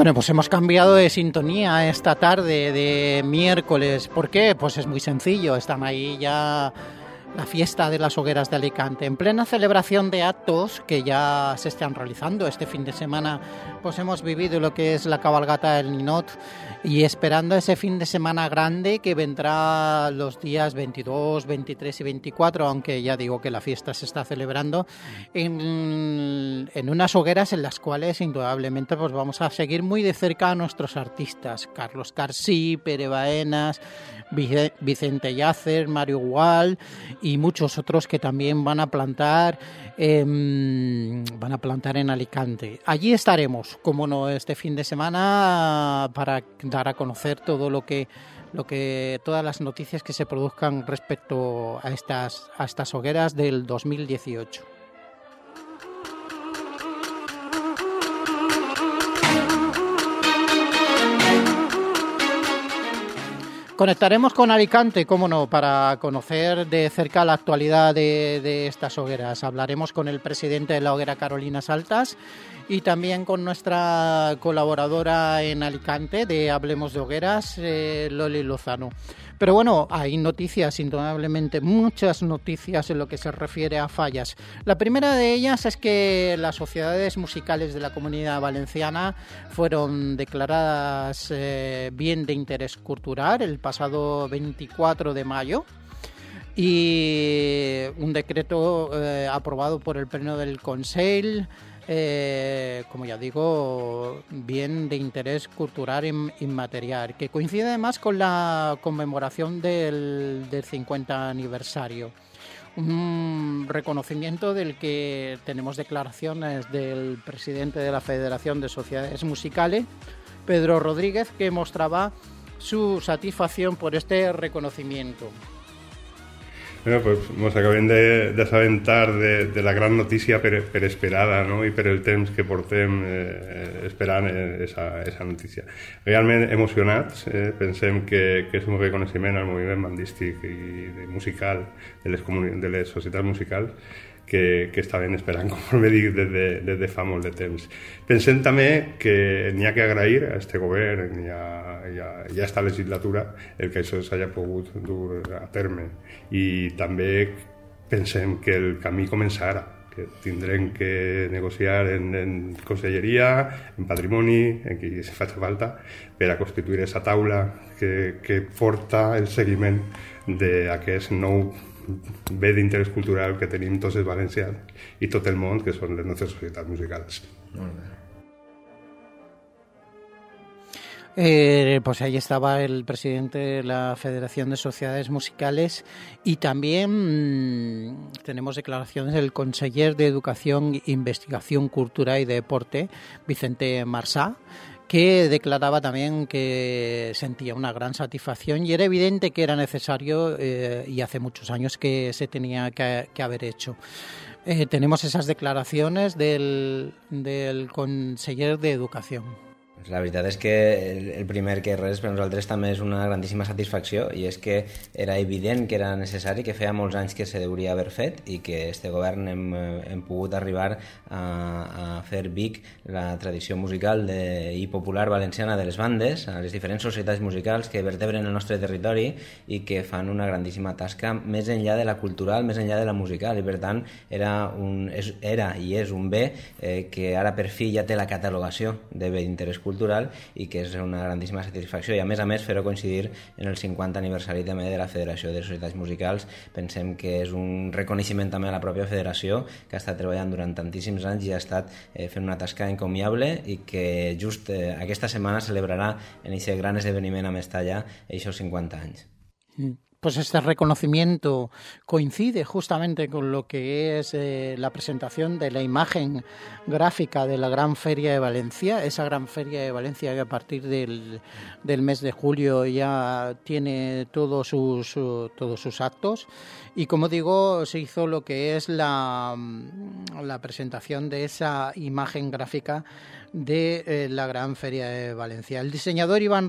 Bueno, pues hemos cambiado de sintonía esta tarde de miércoles. ¿Por qué? Pues es muy sencillo. Están ahí ya la fiesta de las hogueras de Alicante, en plena celebración de actos que ya se están realizando. Este fin de semana pues hemos vivido lo que es la cabalgata del Ninot y esperando ese fin de semana grande que vendrá los días 22, 23 y 24, aunque ya digo que la fiesta se está celebrando en unas hogueras en las cuales indudablemente pues vamos a seguir muy de cerca a nuestros artistas, Carlos Carsí, Pere Baenas, Vicente Yacer, Mario Gual y muchos otros que también van a plantar en Alicante. Allí estaremos, como no, este fin de semana para dar a conocer todo lo que todas las noticias que se produzcan respecto a estas hogueras del 2018. Conectaremos con Alicante, cómo no, para conocer de cerca la actualidad de estas hogueras. Hablaremos con el presidente de la hoguera, Carolina Saltas, y también con nuestra colaboradora en Alicante de Hablemos de Hogueras, Loli Lozano. Pero bueno, hay noticias, indudablemente, muchas noticias en lo que se refiere a fallas. La primera de ellas es que las sociedades musicales de la Comunidad Valenciana fueron declaradas bien de interés cultural el pasado 24 de mayo. Y un decreto aprobado por el Pleno del Consell, como ya digo, bien de interés cultural inmaterial, que coincide además con la conmemoración del 50 aniversario. Un reconocimiento del que tenemos declaraciones del presidente de la Federación de Sociedades Musicales, Pedro Rodríguez, que mostraba su satisfacción por este reconocimiento. Bueno, pues ens acabem d'assabentar de la gran notícia per esperada, no? I per el temps que portem esperant esa notícia. Realment emocionats, pensem que és un reconeixement al moviment bandístic i musical de les societats musicals que estaven esperant, com dic, des de fa molt de temps. Pensem també que n'hi ha que agrair a este govern i a esta legislatura el que això s'hagi pogut dur a terme. I també pensem que el camí comença ara, que tindrem que negociar en conselleria, en patrimoni, en qui se faci falta, per a constituir aquesta taula que porta el seguiment d'aquest nou bé d'interès cultural que tenim tots els valencians i tot el món, que són les nostres societats musicals. Molt bé. Pues ahí estaba el presidente de la Federación de Sociedades Musicales y también tenemos declaraciones del conseller de Educación, Investigación, Cultura y Deporte, Vicente Marsá, que declaraba también que sentía una gran satisfacción y era evidente que era necesario y hace muchos años que se tenía que haber hecho. Tenemos esas declaraciones del conseller de Educación. La veritat és que el primer que res per nosaltres també és una grandíssima satisfacció i és que era evident que era necessari, que feia molts anys que se hauria haver fet i que este govern hem pogut arribar a fer vic la tradició musical i popular valenciana de les bandes, a les diferents societats musicals que vertebren el nostre territori i que fan una grandíssima tasca més enllà de la cultural, més enllà de la musical, i per tant era i és un bé que ara per fi ja té la catalogació de bé d'interès cultural i que és una grandíssima satisfacció, i a més fer-ho coincidir en el 50 aniversari també de la Federació de Societats Musicals. Pensem que és un reconeixement també a la pròpia federació, que ha estat treballant durant tantíssims anys i ha estat fent una tasca encomiable i que just aquesta setmana celebrarà en aquest gran esdeveniment a Mestalla aquests 50 anys. Pues este reconocimiento coincide justamente con lo que es la presentación de la imagen gráfica de la Gran Feria de Valencia, esa Gran Feria de Valencia que a partir del mes de julio ya tiene todos sus actos. Y como digo, se hizo lo que es la presentación de esa imagen gráfica de la Gran Feria de Valencia. El diseñador Iván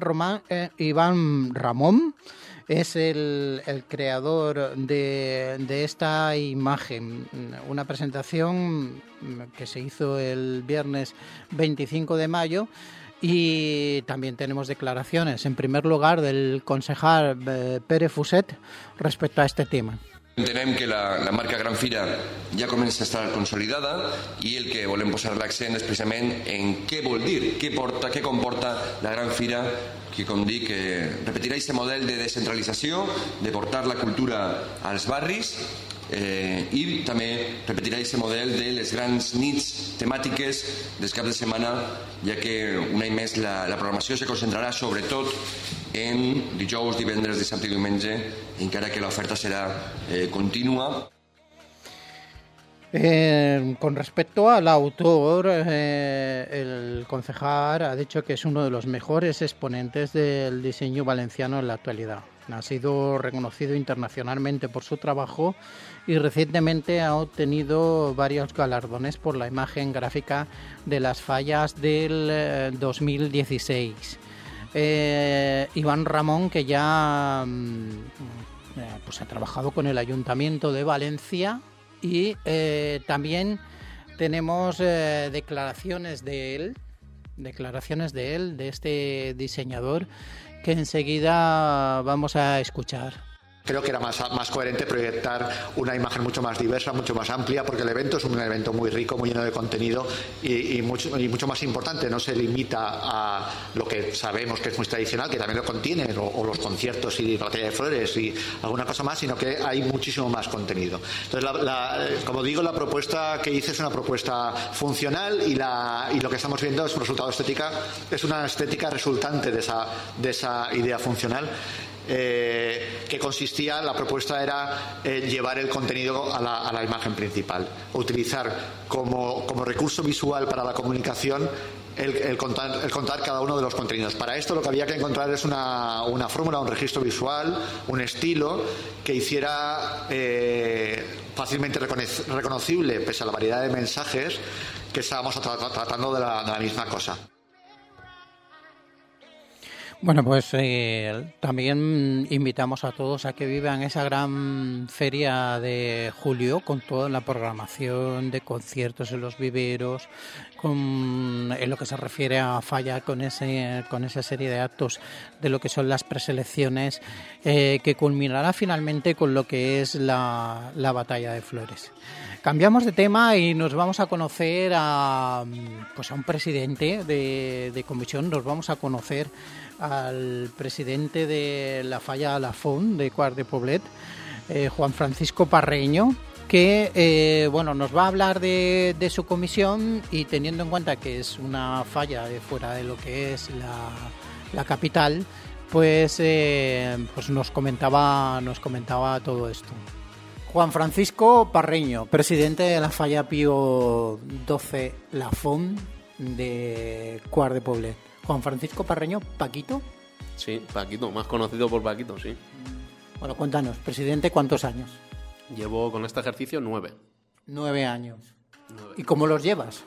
Ramón es el creador de esta imagen, una presentación que se hizo el viernes 25 de mayo Y también tenemos declaraciones, en primer lugar, del concejal Pere Fuset respecto a este tema. Entenem que la marca Gran Fira ja comença a estar consolidada i el que volem posar l'accent és precisament en què vol dir, què comporta la Gran Fira, que, com dic, repetirà aquest model de descentralització, de portar la cultura als barris, i també repetirà aquest model de les grans nits temàtiques dels caps de setmana, ja que un any més la programació se concentrarà sobretot en dijous, divendres, dissabte i diumenge, encara que l'oferta serà contínua. Con respecto al autor, el concejal ha dicho que es uno de los mejores exponentes del diseño valenciano en la actualidad. Ha sido reconocido internacionalmente por su trabajo y recientemente ha obtenido varios galardones por la imagen gráfica de las fallas del 2016. Iván Ramón, que ya pues ha trabajado con el Ayuntamiento de Valencia, y también tenemos declaraciones de él, de este diseñador, que enseguida vamos a escuchar. Creo que era más coherente proyectar una imagen mucho más diversa, mucho más amplia, porque el evento es un evento muy rico, muy lleno de contenido y mucho más importante. No se limita a lo que sabemos que es muy tradicional, que también lo contiene, o los conciertos y la batalla de flores y alguna cosa más, sino que hay muchísimo más contenido. Entonces, como digo, la propuesta que hice es una propuesta funcional y lo que estamos viendo es un resultado estética, es una estética resultante de esa idea funcional. Que consistía, la propuesta era llevar el contenido a la imagen principal, utilizar como recurso visual para la comunicación el contar cada uno de los contenidos. Para esto lo que había que encontrar es una fórmula, un registro visual, un estilo que hiciera fácilmente reconocible, pese a la variedad de mensajes, que estábamos tratando de la misma cosa. Bueno, pues también invitamos a todos a que vivan esa gran feria de julio con toda la programación de conciertos en los viveros, en lo que se refiere a Falla con esa serie de actos de lo que son las preselecciones, que culminará finalmente con lo que es la batalla de flores. Cambiamos de tema y nos vamos a conocer a un presidente de comisión. Nos vamos a conocer al presidente de la Falla Lafont de Quart de Poblet, Juan Francisco Parreño, que nos va a hablar de su comisión, y teniendo en cuenta que es una falla de fuera de lo que es la capital, pues nos comentaba todo esto. Juan Francisco Parreño, presidente de la Falla Pío XII Lafont de Quart de Poblet. Juan Francisco Parreño, ¿Paquito? Sí, Paquito, más conocido por Paquito, sí. Bueno, cuéntanos, presidente, ¿cuántos años? Llevo con este ejercicio 9. 9 años. 9. ¿Y cómo los llevas?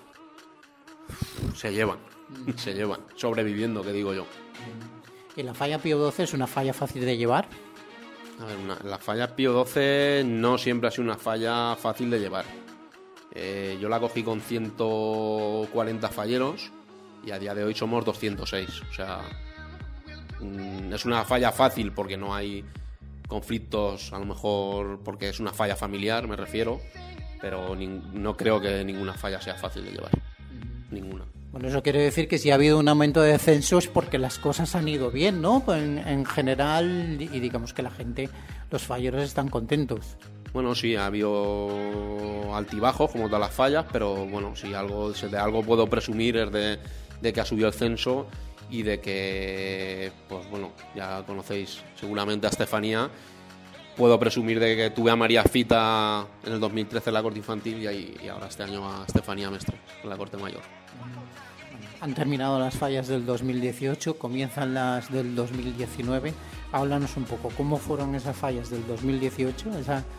Se llevan, sobreviviendo, que digo yo. ¿Y la Falla Pío XII es una falla fácil de llevar? A ver, la Falla Pío XII no siempre ha sido una falla fácil de llevar. Yo la cogí con 140 falleros y a día de hoy somos 206. O sea, es una falla fácil porque no hay conflictos, a lo mejor porque es una falla familiar, me refiero, pero no creo que ninguna falla sea fácil de llevar. Ninguna. Bueno, eso quiere decir que si ha habido un aumento de censos porque las cosas han ido bien, ¿no? En general, y digamos que la gente, los falleros están contentos. Bueno, sí, ha habido altibajos como todas las fallas, pero bueno, si de algo puedo presumir es de que ha subido el censo y de que, pues bueno, ya conocéis seguramente a Estefanía. Puedo presumir de que tuve a María Fita en el 2013 en la corte infantil y ahora este año a Estefanía Mestre en la corte mayor. Han terminado las fallas del 2018, comienzan las del 2019. Háblanos un poco, ¿cómo fueron esas fallas del 2018,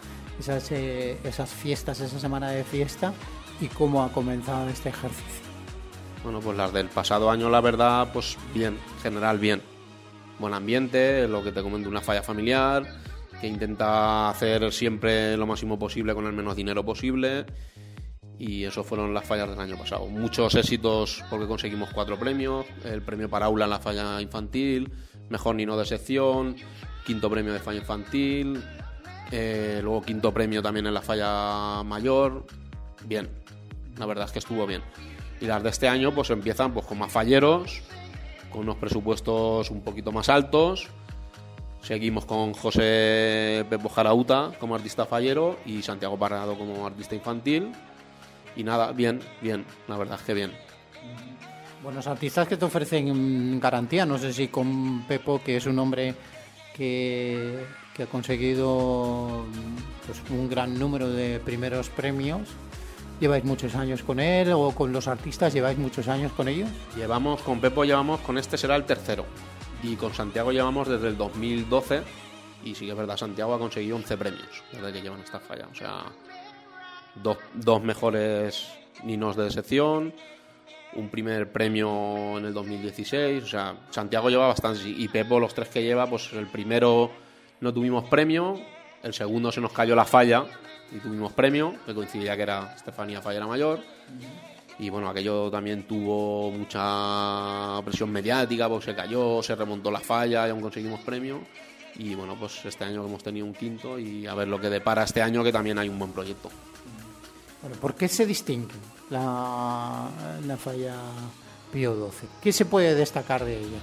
esas fiestas, esa semana de fiesta, y cómo ha comenzado este ejercicio? Bueno, pues las del pasado año, la verdad, pues bien, en general bien. Buen ambiente, lo que te comento, una falla familiar, que intenta hacer siempre lo máximo posible con el menos dinero posible. Y eso fueron las fallas del año pasado. Muchos éxitos porque conseguimos 4 premios. El premio para aula en la falla infantil, mejor nino de sección, 5º premio de falla infantil, luego 5º premio también en la falla mayor. Bien, la verdad es que estuvo bien. Y las de este año pues empiezan pues con más falleros, con unos presupuestos un poquito más altos. Seguimos con José Pepo Jarauta como artista fallero y Santiago Parrado como artista infantil. Y nada, bien, la verdad es que bien. Buenos artistas que te ofrecen garantía. No sé si con Pepo, que es un hombre que ha conseguido pues, un gran número de primeros premios, ¿lleváis muchos años con él o con los artistas lleváis muchos años con ellos? Con Pepo llevamos, con este será el tercero. Y con Santiago llevamos desde el 2012. Y sí que es verdad, Santiago ha conseguido 11 premios desde que llevan esta falla. O sea, dos mejores ninos de sección, un primer premio en el 2016. O sea, Santiago lleva bastantes. Y Pepo, los 3 que lleva, pues el primero no tuvimos premio, el segundo se nos cayó la falla y tuvimos premio, que coincidía que era Estefanía Fallera Mayor. Y bueno, aquello también tuvo mucha presión mediática porque se cayó, se remontó la falla y aún conseguimos premio. Y bueno, pues este año hemos tenido un 5º y a ver lo que depara este año, que también hay un buen proyecto. Bueno, ¿por qué se distingue la falla Pío XII? ¿Qué se puede destacar de ella?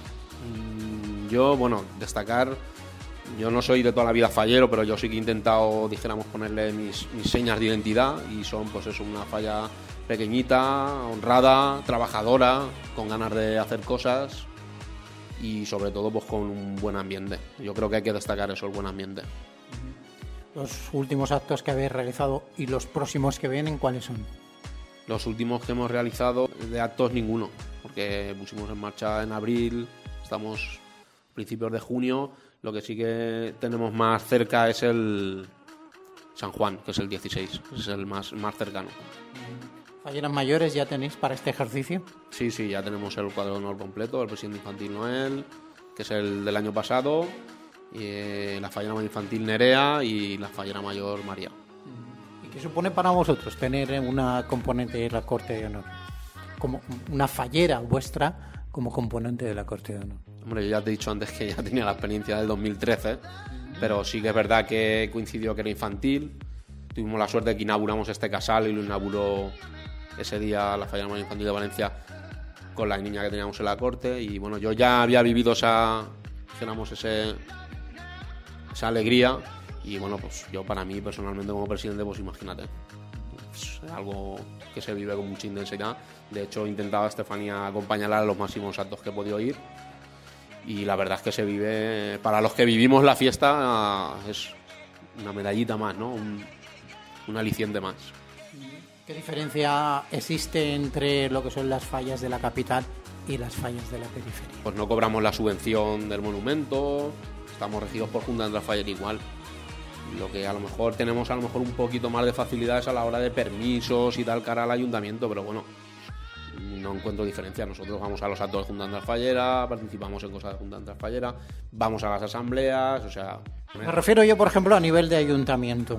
Destacar... Yo no soy de toda la vida fallero, pero yo sí que he intentado, dijéramos, ponerle mis señas de identidad, y son, pues eso, una falla pequeñita, honrada, trabajadora, con ganas de hacer cosas y sobre todo pues con un buen ambiente. Yo creo que hay que destacar eso, el buen ambiente. Los últimos actos que habéis realizado y los próximos que vienen, ¿cuáles son? Los últimos que hemos realizado de actos ninguno, porque pusimos en marcha en abril, estamos a principios de junio. Lo que sí que tenemos más cerca es el San Juan, que es el 16, es el más cercano. ¿Falleras mayores ya tenéis para este ejercicio? Sí, ya tenemos el cuadro de honor completo, el presidente infantil Noel, que es el del año pasado, y la fallera infantil Nerea y la fallera mayor María. ¿Y qué supone para vosotros tener una componente de la Corte de Honor? Como una fallera vuestra como componente de la Corte de Honor. Hombre, yo ya te he dicho antes que ya tenía la experiencia del 2013, pero sí que es verdad que coincidió que era infantil. Tuvimos la suerte de que inauguramos este casal y lo inauguró ese día la fallera mayor infantil de Valencia con la niña que teníamos en la corte. Y bueno, yo ya había vivido esa alegría. Y bueno, pues yo para mí personalmente como presidente, pues imagínate, es algo que se vive con mucha intensidad. De hecho, intentaba Estefanía acompañarla a los máximos actos que he podido ir. Y la verdad es que se vive, para los que vivimos la fiesta, es una medallita más, ¿no? Un aliciente más. ¿Qué diferencia existe entre lo que son las fallas de la capital y las fallas de la periferia? Pues no cobramos la subvención del monumento, estamos regidos por Junta de Faller igual. Lo que a lo mejor tenemos un poquito más de facilidades a la hora de permisos y tal cara al ayuntamiento, pero bueno, no encuentro diferencia. Nosotros vamos a los actos de Junta de Fallera, participamos en cosas de Junta de Fallera, vamos a las asambleas, o sea... Me refiero yo, por ejemplo, a nivel de ayuntamiento.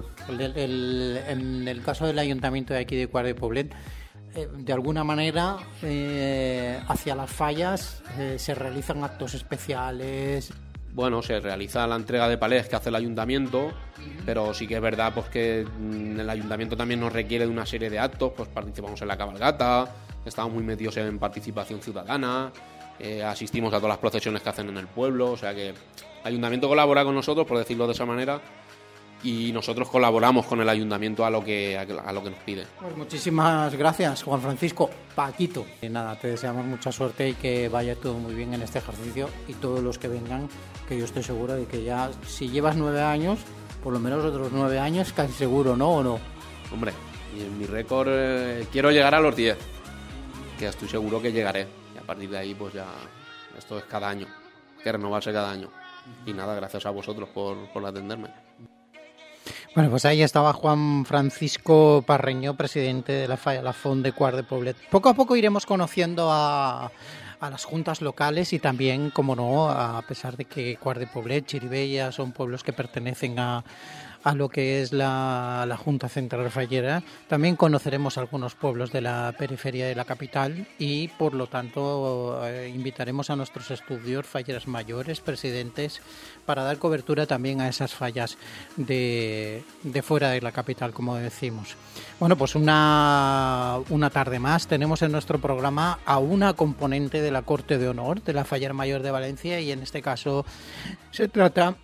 En el caso del ayuntamiento de aquí de Quart de Poblet, de alguna manera, hacia las fallas se realizan actos especiales. Bueno, se realiza la entrega de palés que hace el ayuntamiento, pero sí que es verdad pues que el ayuntamiento también nos requiere de una serie de actos, pues participamos en la cabalgata, estamos muy metidos en participación ciudadana, asistimos a todas las procesiones que hacen en el pueblo, o sea que el ayuntamiento colabora con nosotros, por decirlo de esa manera, y nosotros colaboramos con el ayuntamiento a lo que nos pide. Pues muchísimas gracias, Juan Francisco. Paquito. Y nada, te deseamos mucha suerte y que vaya todo muy bien en este ejercicio, y todos los que vengan, que yo estoy seguro de que ya, si llevas 9 años, por lo menos otros 9 años, casi seguro, ¿no? ¿O no? Hombre, y en mi récord quiero llegar a los 10, que estoy seguro que llegaré, y a partir de ahí pues ya esto es cada año, hay que renovarse cada año. Y nada, gracias a vosotros por atenderme. Bueno, pues ahí estaba Juan Francisco Parreño, presidente de la Falla La Font de Quart de Poblet. Poco a poco iremos conociendo a las juntas locales y también, como no, a pesar de que Quart de Poblet, Chirivella son pueblos que pertenecen a a lo que es la Junta Central Fallera. También conoceremos algunos pueblos de la periferia de la capital y, por lo tanto, invitaremos a nuestros estudios falleras mayores, presidentes, para dar cobertura también a esas fallas de fuera de la capital, como decimos. Bueno, pues una tarde más tenemos en nuestro programa a una componente de la Corte de Honor de la Fallera Mayor de Valencia, y en este caso se trata,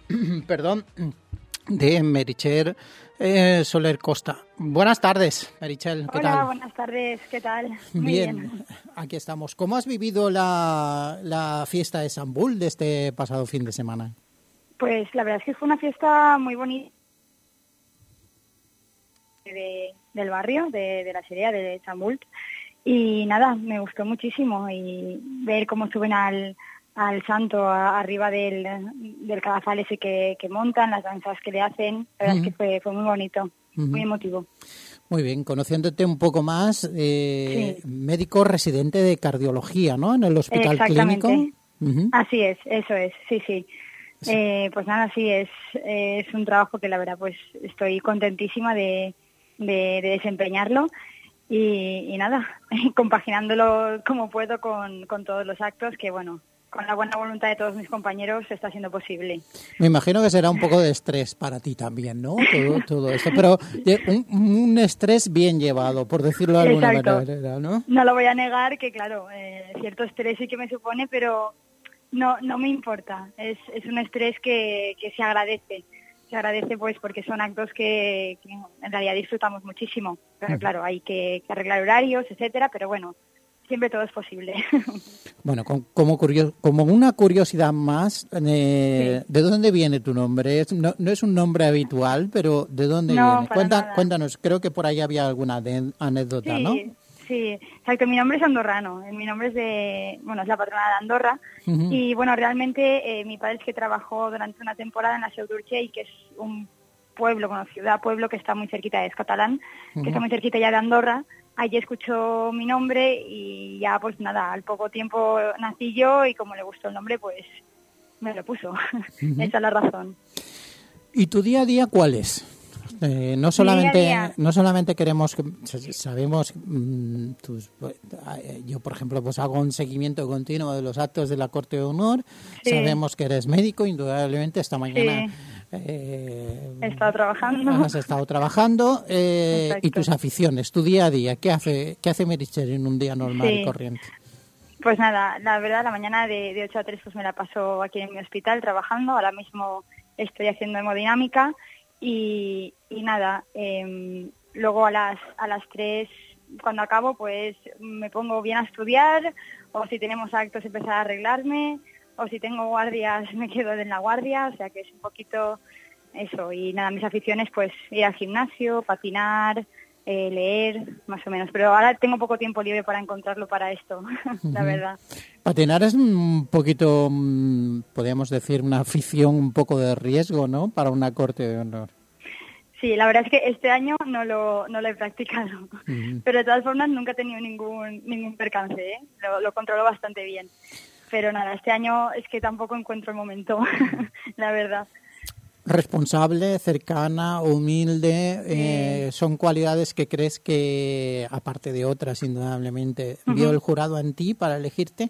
de Meritxell Soler Costa. Buenas tardes, Meritxell, ¿qué tal? Hola, buenas tardes, ¿qué tal? Muy bien, aquí estamos. ¿Cómo has vivido la fiesta de Sant Bull de este pasado fin de semana? Pues la verdad es que fue una fiesta muy bonita del barrio, de la serie de Sant Bull, y nada, me gustó muchísimo, y ver cómo suben al santo arriba del cadafal ese que montan, las danzas que le hacen, la verdad es que fue muy bonito, muy emotivo. Muy bien, conociéndote un poco más, sí. Médico residente de cardiología, ¿no? En el Hospital Clínico. Así es, eso es, sí. Pues nada, sí, es un trabajo que la verdad pues estoy contentísima de desempeñarlo. Y nada, compaginándolo como puedo con todos los actos, que bueno, con la buena voluntad de todos mis compañeros está siendo posible. Me imagino que será un poco de estrés para ti también, ¿no? Todo esto, pero un estrés bien llevado, por decirlo de alguna manera, ¿no? No lo voy a negar, que claro, cierto estrés sí que me supone, pero no me importa. Es un estrés que se agradece. Se agradece pues porque son actos que en realidad disfrutamos muchísimo. Pero claro, hay que arreglar horarios, etcétera, pero bueno, siempre todo es posible. Bueno, como una curiosidad más, sí. ¿De dónde viene tu nombre? No es un nombre habitual, pero ¿de dónde viene? Cuéntanos, creo que por ahí había alguna anécdota, sí, ¿no? Sí, exacto. Mi nombre es andorrano. Mi nombre es la patrona de Andorra. Y bueno, realmente mi padre es que trabajó durante una temporada en la Seu d'Urgell, que es un pueblo, ciudad-pueblo que está muy cerquita, es catalán, que está muy cerquita ya de Andorra. Allí escuchó mi nombre y ya pues nada, al poco tiempo nací yo y como le gustó el nombre pues me lo puso. Esa es la razón. ¿Y tu día a día cuál es? No solamente queremos, sabemos, yo por ejemplo pues hago un seguimiento continuo de los actos de la Corte de Honor, sí. Sabemos que eres médico, indudablemente esta mañana he estado trabajando. Has estado trabajando y tus aficiones, tu día a día, ¿qué hace Meritxell en un día normal y corriente? Pues nada, la verdad la mañana de 8 a 3 pues me la paso aquí en mi hospital trabajando, ahora mismo estoy haciendo hemodinámica. Y nada, luego a las 3, cuando acabo, pues me pongo bien a estudiar, o si tenemos actos empezar a arreglarme, o si tengo guardias me quedo en la guardia, o sea que es un poquito eso. Y nada, mis aficiones pues ir al gimnasio, patinar, leer, más o menos. Pero ahora tengo poco tiempo libre para encontrarlo para esto, la verdad. Patinar es un poquito, podríamos decir, una afición un poco de riesgo, ¿no? Para una Corte de Honor. Sí, la verdad es que este año no lo he practicado. Pero de todas formas nunca he tenido ningún percance, ¿eh? Lo controlo bastante bien. Pero nada, este año es que tampoco encuentro el momento, la verdad. Responsable, cercana, humilde, son cualidades que crees que, aparte de otras, indudablemente, vio el jurado en ti para elegirte.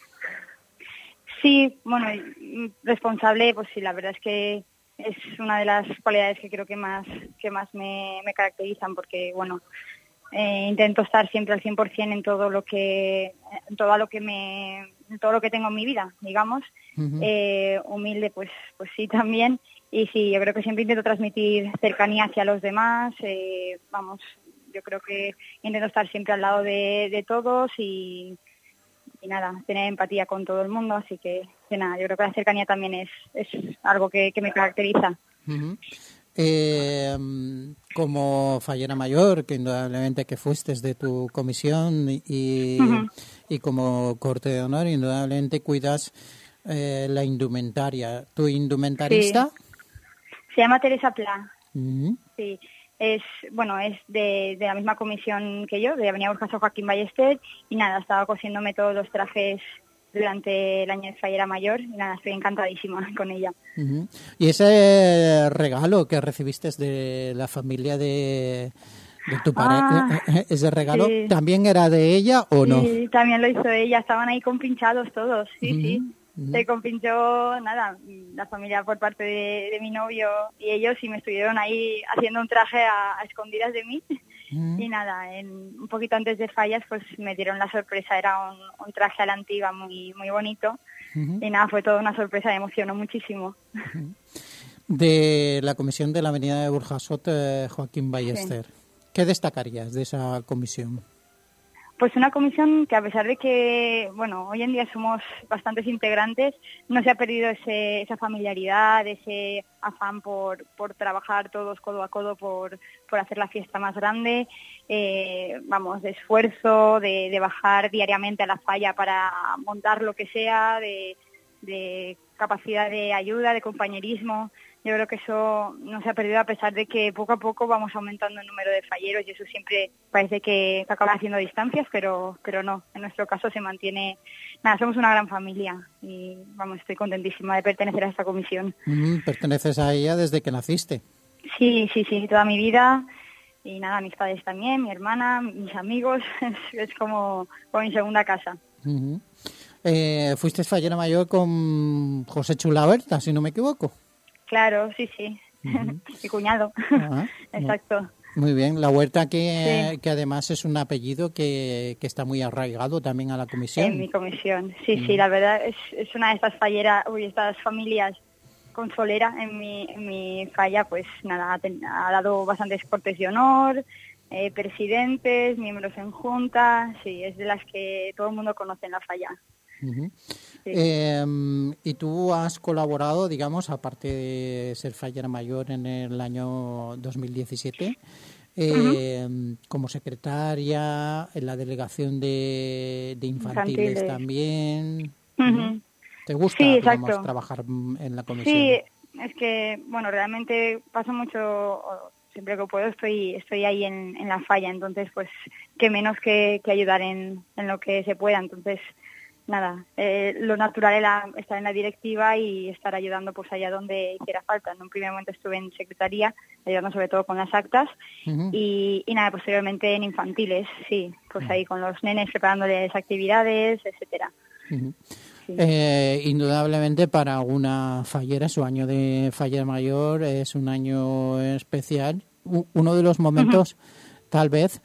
Sí, bueno, responsable, pues sí, la verdad es que es una de las cualidades que creo que más me caracterizan, porque bueno, intento estar siempre al 100% en todo lo que tengo en mi vida, digamos. Humilde, pues sí también. Y sí, yo creo que siempre intento transmitir cercanía hacia los demás. Yo creo que intento estar siempre al lado de todos y nada, tener empatía con todo el mundo. Así que nada, yo creo que la cercanía también es algo que me caracteriza. Como fallera mayor, que indudablemente que fuiste de tu comisión y como Corte de Honor, indudablemente cuidas la indumentaria. ¿Tu indumentarista? Sí. Se llama Teresa Pla. Sí, es de la misma comisión que yo, de Avenida Burjas o Joaquín Ballester, y nada, estaba cosiéndome todos los trajes durante el año de Fallera Mayor y nada, estoy encantadísima con ella. Uh-huh. ¿Y ese regalo que recibiste de la familia de tu pareja, ese regalo también era de ella o no? Sí, también lo hizo ella, estaban ahí compinchados todos, sí. Se compinchó, nada, la familia por parte de mi novio y ellos, y me estuvieron ahí haciendo un traje a escondidas de mí. Y nada, un poquito antes de Fallas pues me dieron la sorpresa, era un traje a la antigua muy muy bonito. Y nada, fue toda una sorpresa, me emocionó muchísimo. De la comisión de la Avenida de Burjasot, Joaquín Ballester, ¿qué destacarías de esa comisión? Pues una comisión que, a pesar de que, bueno, hoy en día somos bastantes integrantes, no se ha perdido esa familiaridad, ese afán por trabajar todos codo a codo por hacer la fiesta más grande, de esfuerzo, de bajar diariamente a la falla para montar lo que sea, de capacidad de ayuda, de compañerismo. Yo creo que eso no se ha perdido, a pesar de que poco a poco vamos aumentando el número de falleros y eso siempre parece que acaba haciendo distancias, pero no, en nuestro caso se mantiene. Nada, somos una gran familia y estoy contentísima de pertenecer a esta comisión. ¿Perteneces a ella desde que naciste? Sí, toda mi vida. Y nada, mis padres también, mi hermana, mis amigos, es como mi segunda casa. Fuiste fallera mayor con José Chulaberta, si no me equivoco. Claro, sí. Mi cuñado. Exacto. Muy bien. La Huerta, que además es un apellido que está muy arraigado también a la comisión. En mi comisión, sí, la verdad es una de estas familias consolera en mi falla, pues nada, ha dado bastantes cortes de honor, presidentes, miembros en junta, sí, es de las que todo el mundo conoce en la falla. Y tú has colaborado, digamos, aparte de ser fallera mayor en el año 2017, como secretaria en la delegación de infantiles también. ¿Te gusta, digamos, trabajar en la comisión? Sí, es que, realmente paso mucho, siempre que puedo estoy ahí en la falla, entonces pues qué menos que ayudar en lo que se pueda. Entonces nada, lo natural era estar en la directiva y estar ayudando pues allá donde hiciera falta. En un primer momento estuve en secretaría, ayudando sobre todo con las actas, y nada, posteriormente en infantiles, sí, pues ahí con los nenes preparándoles actividades, etcétera. Indudablemente para una fallera, su año de fallera mayor es un año especial. Uno de los momentos, tal vez,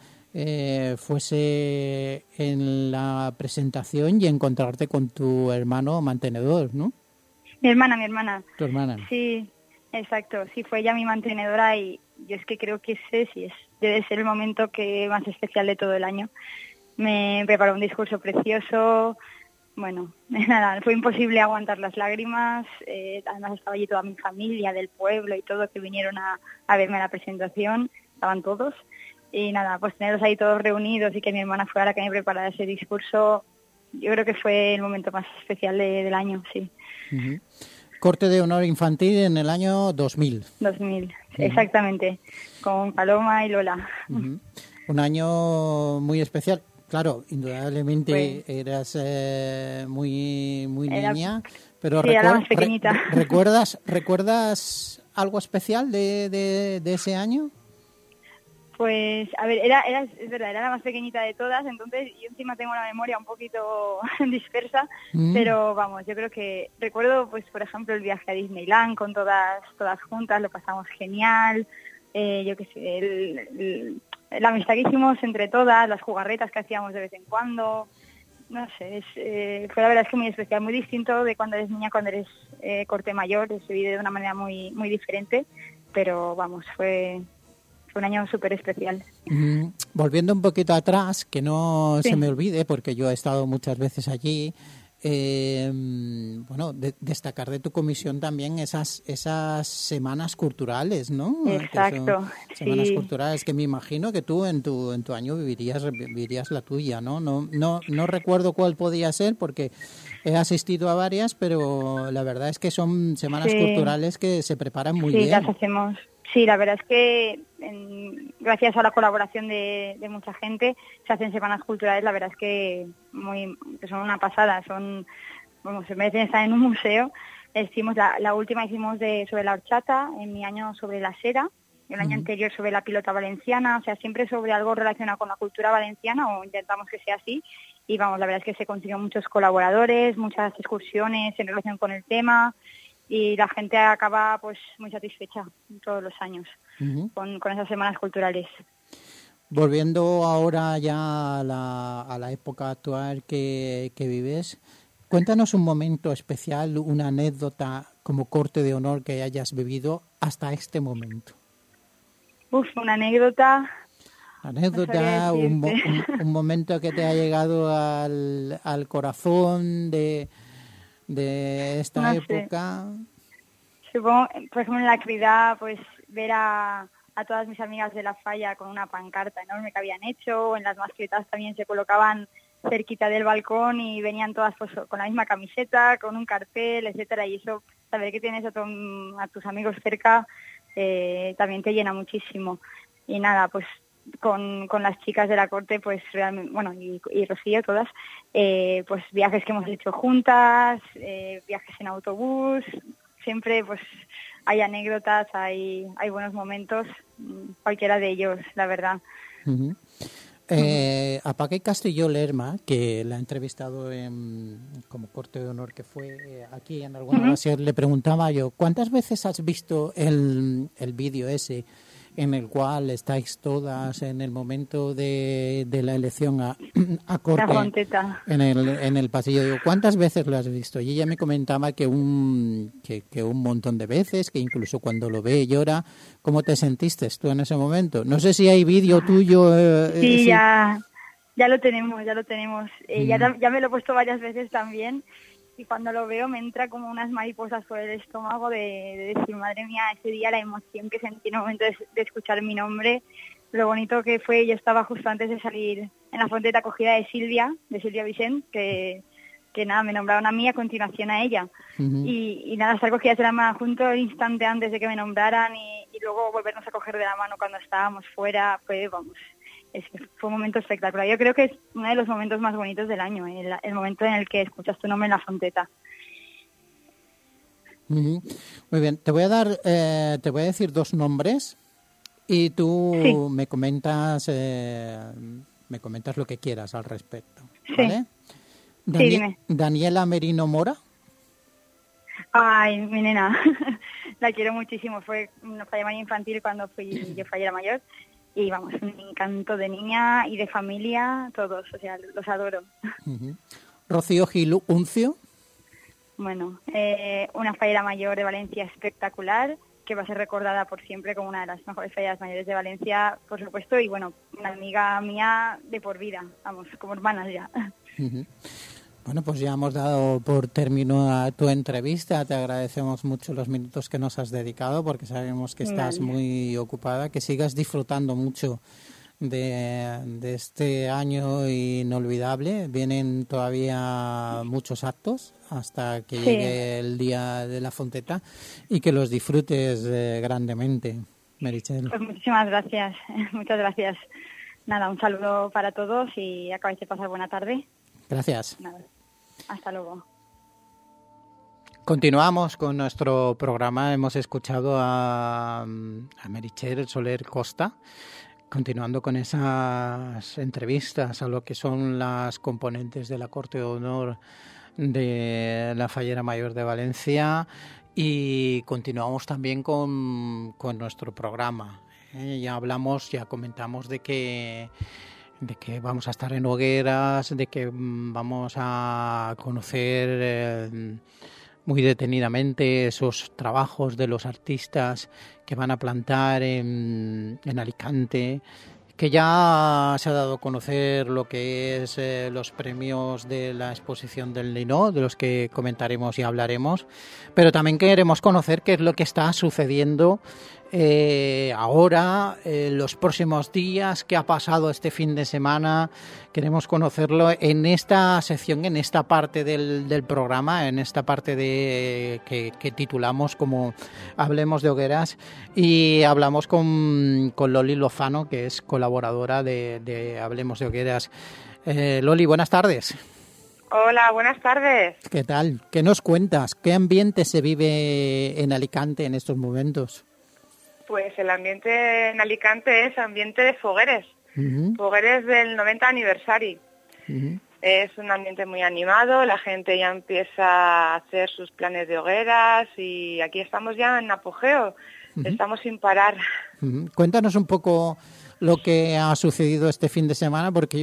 fuese en la presentación y encontrarte con tu hermano mantenedor, ¿no? Mi hermana. ¿Tu hermana? Sí, exacto. Sí, fue ella mi mantenedora y yo es que creo que debe ser el momento más especial de todo el año. Me preparó un discurso precioso. Bueno, nada, fue imposible aguantar las lágrimas. Además estaba allí toda mi familia del pueblo y todo, que vinieron a verme a la presentación. Estaban todos. Y nada, pues tenerlos ahí todos reunidos y que mi hermana fuera la que me preparara ese discurso, yo creo que fue el momento más especial del año, sí. Corte de honor infantil en el año 2000. 2000, exactamente, con Paloma y Lola. Un año muy especial. Claro, indudablemente eras muy niña, pero era la más pequeñita. ¿Recuerdas algo especial de ese año? Pues, a ver, es verdad, era la más pequeñita de todas, entonces yo encima tengo la memoria un poquito dispersa, pero yo creo que recuerdo, pues, por ejemplo, el viaje a Disneyland con todas juntas, lo pasamos genial, yo qué sé, la amistad que hicimos entre todas, las jugarretas que hacíamos de vez en cuando, no sé, fue la verdad es que muy especial, muy distinto de cuando eres niña, cuando eres corte mayor, se vive de una manera muy, muy diferente, pero fue un año súper especial. Volviendo un poquito atrás, que no se me olvide, porque yo he estado muchas veces allí, destacar de tu comisión también esas semanas culturales, ¿no? Exacto. Semanas culturales que me imagino que tú en tu año vivirías la tuya, ¿no? No recuerdo cuál podía ser porque he asistido a varias, pero la verdad es que son semanas culturales que se preparan muy bien. Sí, las hacemos. Sí, la verdad es que gracias a la colaboración de mucha gente se hacen semanas culturales, la verdad es que son una pasada, se merecen estar en un museo. La última hicimos sobre la horchata, en mi año sobre la sera, el año anterior sobre la pilota valenciana, o sea, siempre sobre algo relacionado con la cultura valenciana, o intentamos que sea así. Y la verdad es que se consiguieron muchos colaboradores, muchas excursiones en relación con el tema, y la gente acaba pues muy satisfecha todos los años con esas semanas culturales. Volviendo ahora ya a la época actual que vives, cuéntanos un momento especial, una anécdota como corte de honor que hayas vivido hasta este momento. Una anécdota... Anécdota, un momento que te ha llegado al corazón de esta época. Supongo, por ejemplo, en la Cridad, pues ver a todas mis amigas de la falla con una pancarta enorme que habían hecho, en las mascletas también se colocaban cerquita del balcón y venían todas pues con la misma camiseta, con un cartel, etcétera, y eso, saber que tienes a tus amigos cerca también te llena muchísimo. Y nada, pues con las chicas de la corte, pues realmente, bueno, y Rocío, todas, pues viajes que hemos hecho juntas, viajes en autobús, siempre pues hay anécdotas, hay buenos momentos, cualquiera de ellos, la verdad. Uh-huh. A Paquet Castelló Lerma, que la he entrevistado como corte de honor que fue aquí en alguna ocasión, le preguntaba yo, ¿cuántas veces has visto el vídeo ese en el cual estáis todas en el momento de la elección a corte en el pasillo? Digo, ¿cuántas veces lo has visto? Y ella me comentaba que un montón de veces, que incluso cuando lo ve llora. ¿Cómo te sentiste tú en ese momento? No sé si hay vídeo tuyo. Sí, ya lo tenemos. Ya me lo he puesto varias veces también. Y cuando lo veo me entra como unas mariposas por el estómago de decir, madre mía, ese día la emoción que sentí en el momento de escuchar mi nombre, lo bonito que fue. Yo estaba justo antes de salir en la fuente de acogida de Silvia Vicent, que nada, me nombraron a mí, a continuación a ella. Y nada, estar cogidas de la mano junto el instante antes de que me nombraran y luego volvernos a coger de la mano cuando estábamos fuera, fue un momento espectacular. Yo creo que es uno de los momentos más bonitos del año, el momento en el que escuchas tu nombre en la fonteta. Muy bien, te voy a decir dos nombres y tú me comentas lo que quieras al respecto, ¿vale? Sí, dime. Daniela Merino Mora. Ay, mi nena, la quiero muchísimo. Fue una falla mayor infantil cuando yo fallera mayor. Y vamos, un encanto de niña y de familia, todos, o sea, los adoro. Rocío Gil Uncio. Bueno, una fallera mayor de Valencia espectacular, que va a ser recordada por siempre como una de las mejores falleras mayores de Valencia, por supuesto, y bueno, una amiga mía de por vida, vamos, como hermanas ya. Bueno, pues ya hemos dado por término a tu entrevista. Te agradecemos mucho los minutos que nos has dedicado porque sabemos que estás muy ocupada. Que sigas disfrutando mucho de este año inolvidable. Vienen todavía muchos actos hasta que llegue el día de la fonteta y que los disfrutes grandemente, Meritxell. Pues muchísimas gracias. Muchas gracias. Nada, un saludo para todos y acabáis de pasar buena tarde. Gracias. Nada, hasta luego. Continuamos con nuestro programa. Hemos escuchado a Meritxell Soler Costa, continuando con esas entrevistas a lo que son las componentes de la Corte de Honor de la Fallera Mayor de Valencia, y continuamos también con nuestro programa. Ya comentamos de que vamos a estar en hogueras, de que vamos a conocer muy detenidamente esos trabajos de los artistas que van a plantar en Alicante, que ya se ha dado a conocer lo que es los premios de la exposición del Linó, de los que comentaremos y hablaremos, pero también queremos conocer qué es lo que está sucediendo ahora, los próximos días, qué ha pasado este fin de semana. Queremos conocerlo en esta sección, en esta parte del programa, en esta parte que titulamos como Hablemos de Hogueras, y hablamos con Loli Lozano, que es colaboradora de Hablemos de Hogueras. Loli, buenas tardes. Hola, buenas tardes. ¿Qué tal? ¿Qué nos cuentas? ¿Qué ambiente se vive en Alicante en estos momentos? Pues el ambiente en Alicante es ambiente de fogueres. Fogueres del 90 aniversario. Es un ambiente muy animado, la gente ya empieza a hacer sus planes de hogueras y aquí estamos ya en apogeo, estamos sin parar. Cuéntanos un poco lo que ha sucedido este fin de semana, porque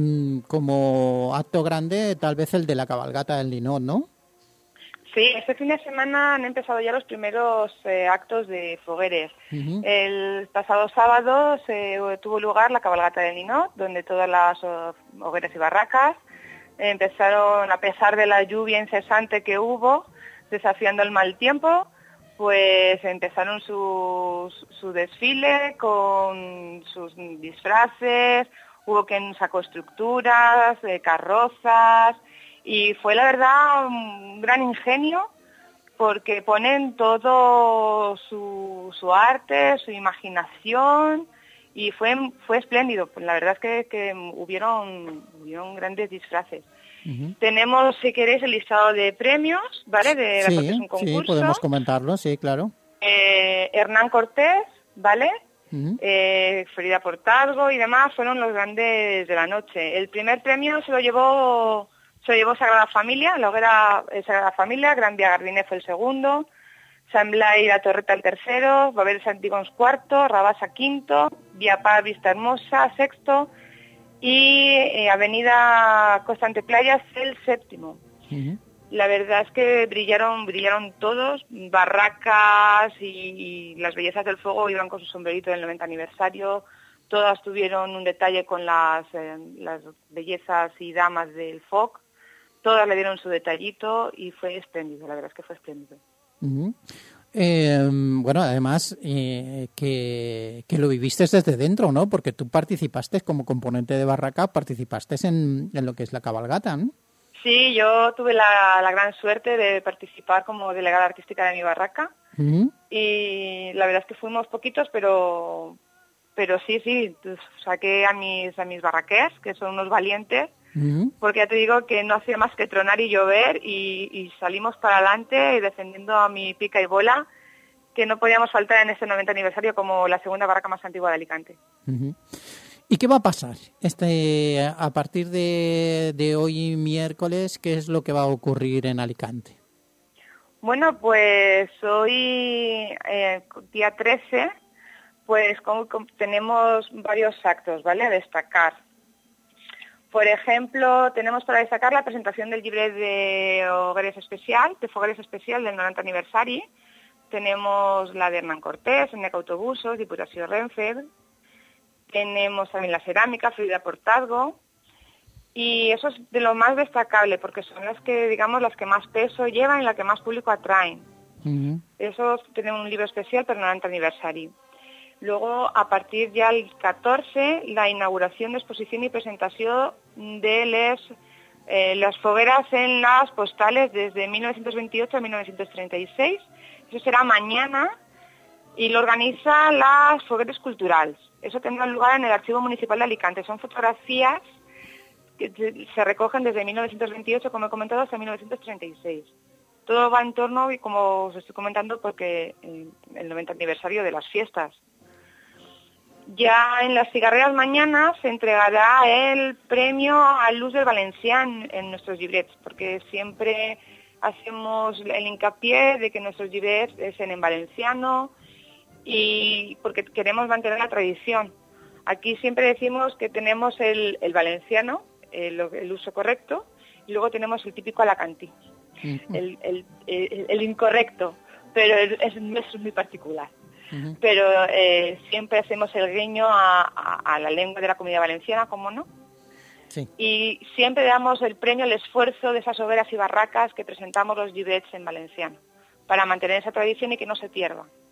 como acto grande, tal vez el de la cabalgata del Linot, ¿no? Sí, este fin de semana han empezado ya los primeros actos de fogueres. El pasado sábado tuvo lugar la cabalgata del Linot, donde todas las hogueras y barracas empezaron, a pesar de la lluvia incesante que hubo, desafiando el mal tiempo, pues empezaron su desfile con sus disfraces, hubo quien sacó estructuras, carrozas, y fue la verdad un gran ingenio porque ponen todo su arte, su imaginación y fue espléndido. La verdad es que hubieron grandes disfraces. Tenemos, si queréis, el listado de premios, ¿vale? Porque es un concurso. Sí, podemos comentarlo, sí, claro. Hernán Cortés, ¿vale? Frida Portalgo y demás fueron los grandes de la noche. El primer premio se lo llevó Sagrada Familia, la hoguera Sagrada Familia, Gran Vía Gardiner fue el segundo, San Blai y la Torreta el tercero, Babel Santigons cuarto, Rabasa quinto, Vía Paz Vista Hermosa sexto y Avenida Constante Playas el séptimo. La verdad es que brillaron todos, barracas y las bellezas del fuego iban con su sombrerito del 90 aniversario, todas tuvieron un detalle con las bellezas y damas del FOC, todas le dieron su detallito y fue espléndido, la verdad es que fue espléndido. Bueno, además que lo viviste desde dentro, ¿no? Porque tú participaste como componente de barraca, participaste en lo que es la cabalgata, ¿no? Sí, yo tuve la gran suerte de participar como delegada artística de mi barraca y la verdad es que fuimos poquitos, pero sí, saqué a mis barraqués, que son unos valientes, porque ya te digo que no hacía más que tronar y llover y salimos para adelante defendiendo a mi pica y bola, que no podíamos faltar en este 90 aniversario como la segunda barraca más antigua de Alicante. ¿Y qué va a pasar a partir de hoy miércoles? ¿Qué es lo que va a ocurrir en Alicante? Bueno, pues hoy, día 13, pues tenemos varios actos, ¿vale?, a destacar. Por ejemplo, tenemos para destacar la presentación del llibret de Hogueres Especial, de Fogueres Especial del 90 aniversari. Tenemos la de Hernán Cortés, en Autobusos, Diputació Renfe. Tenemos también la cerámica, Frida Portalgo. Y eso es de lo más destacable, porque son las que, digamos, las que más peso llevan y las que más público atraen. Esos tienen un libro especial per 90 aniversari. Luego, a partir ya el 14, la inauguración de exposición y presentación de las fogueras en las postales desde 1928 a 1936. Eso será mañana y lo organiza las Fogueres Culturals. Eso tendrá lugar en el Archivo Municipal de Alicante. Son fotografías que se recogen desde 1928, como he comentado, hasta 1936. Todo va en torno, y como os estoy comentando, porque el 90 aniversario de las fiestas. Ya en las cigarreras mañana se entregará el premio al Luz del Valencián en nuestros llibrets, porque siempre hacemos el hincapié de que nuestros llibrets sean en valenciano y porque queremos mantener la tradición. Aquí siempre decimos que tenemos el valenciano, el uso correcto, y luego tenemos el típico alacantí, el incorrecto, pero es muy particular. Pero siempre hacemos el guiño a la lengua de la Comunidad Valenciana, ¿cómo no? Sí. Y siempre damos el premio al esfuerzo de esas hogueras y barracas que presentamos los llibrets en valenciano, para mantener esa tradición y que no se pierda.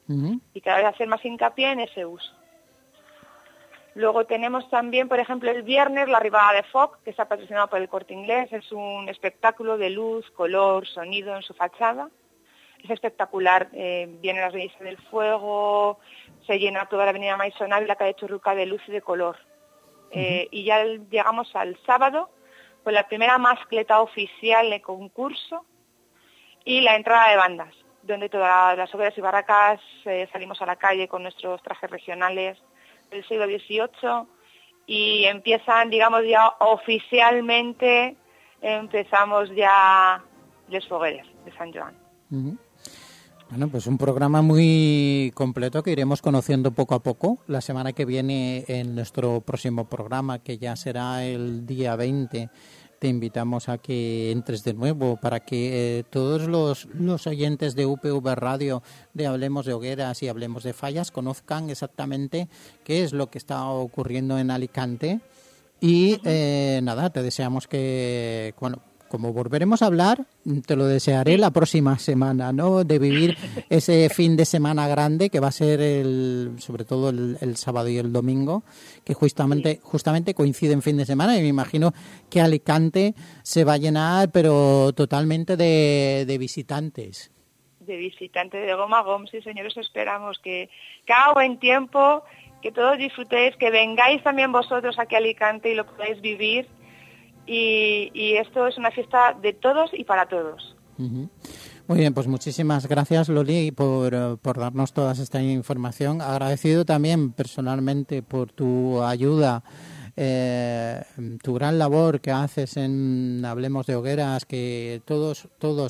y cada vez hacer más hincapié en ese uso. Luego tenemos también, por ejemplo, el viernes la Arribada de Foc, que está patrocinado por el Corte Inglés. Es un espectáculo de luz, color, sonido en su fachada. Es espectacular. Vienen las Reyes del Fuego, se llena toda la avenida Maisonal y la calle Churruca de luz y de color. Y ya llegamos al sábado, con la primera mascleta oficial de concurso y la entrada de bandas, donde todas las hogueras y barracas salimos a la calle con nuestros trajes regionales del siglo XVIII y empiezan, digamos, ya oficialmente, empezamos ya les fogueres de Sant Joan. Bueno, pues un programa muy completo que iremos conociendo poco a poco. La semana que viene, en nuestro próximo programa, que ya será el día 20, te invitamos a que entres de nuevo para que todos los oyentes de UPV Radio, de Hablemos de Hogueras y Hablemos de Fallas, conozcan exactamente qué es lo que está ocurriendo en Alicante. Y nada, te deseamos que, bueno, como volveremos a hablar, te lo desearé la próxima semana, ¿no? De vivir ese fin de semana grande que va a ser sobre todo el sábado y el domingo, que justamente coincide en fin de semana, y me imagino que Alicante se va a llenar, pero totalmente de visitantes. De visitantes de goma a gom, sí, señores, esperamos que haga buen tiempo, que todos disfrutéis, que vengáis también vosotros aquí a Alicante y lo podáis vivir. Y esto es una fiesta de todos y para todos. Muy bien, pues muchísimas gracias, Loli, por darnos toda esta información. Agradecido también personalmente por tu ayuda, tu gran labor que haces en Hablemos de Hogueras, que todos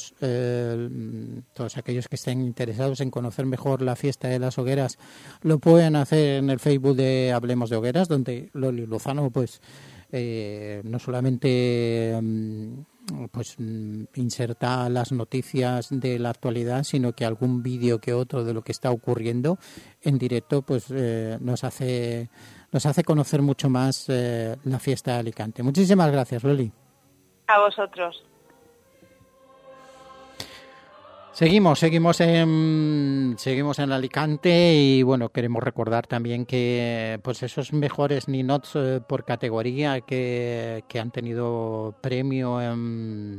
aquellos que estén interesados en conocer mejor la fiesta de las hogueras lo pueden hacer en el Facebook de Hablemos de Hogueras, donde Loli Lozano pues no solamente inserta las noticias de la actualidad, sino que algún vídeo que otro de lo que está ocurriendo en directo pues nos hace conocer mucho más la fiesta de Alicante. Muchísimas gracias, Loli. A vosotros. Seguimos en Alicante y bueno, queremos recordar también que pues esos mejores ninots por categoría que han tenido premio en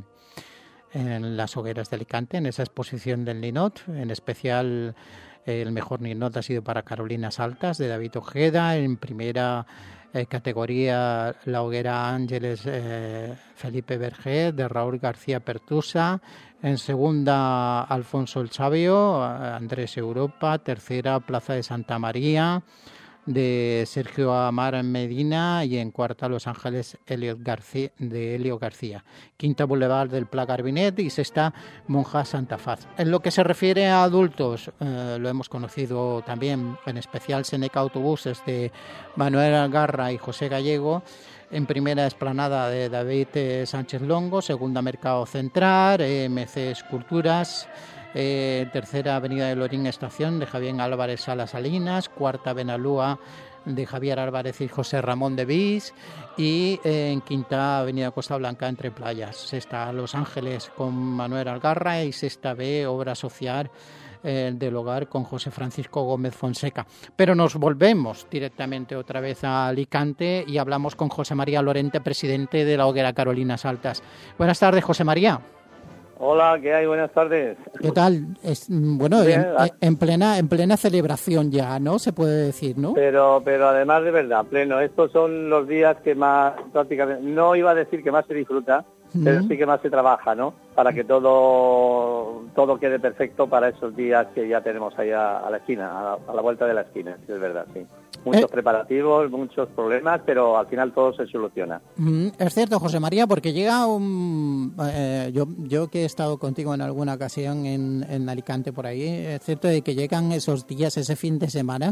las hogueras de Alicante, en esa exposición del ninot, en especial el mejor ninot ha sido para Carolina Saltas de David Ojeda, en primera categoría la hoguera Ángeles Felipe Berger de Raúl García Pertusa, en segunda Alfonso el Sabio, Andrés Europa, tercera Plaza de Santa María de Sergio Amar Medina y en cuarta Los Ángeles de Helio García, quinta Boulevard del Pla Garbinet y sexta Monja Santa Faz. En lo que se refiere a adultos, lo hemos conocido también, en especial Seneca Autobuses de Manuel Algarra y José Gallego, en primera Esplanada de David Sánchez Longo, segunda Mercado Central, MC Esculturas, tercera Avenida de Lorín Estación de Javier Álvarez Salas Salinas, cuarta Benalúa de Javier Álvarez y José Ramón de Bis y en quinta Avenida Costa Blanca entre Playas, sexta Los Ángeles con Manuel Algarra y sexta B Obra Social del Hogar con José Francisco Gómez Fonseca. Pero nos volvemos directamente otra vez a Alicante y hablamos con José María Lorente, presidente de la hoguera Carolina Saltas. Buenas tardes, José María. Hola, ¿qué hay? Buenas tardes. ¿Qué tal? Bueno, en plena celebración ya, ¿no? Se puede decir, ¿no? Pero además de verdad, pleno. Estos son los días que más, prácticamente, no iba a decir que más se disfruta, pero sí que más se trabaja, ¿no? Para que todo quede perfecto para esos días que ya tenemos ahí a la esquina, a la vuelta de la esquina, sí, es verdad, sí. Muchos preparativos, muchos problemas, pero al final todo se soluciona. Es cierto, José María, porque llega yo que he estado contigo en alguna ocasión en Alicante por ahí, es cierto de que llegan esos días, ese fin de semana,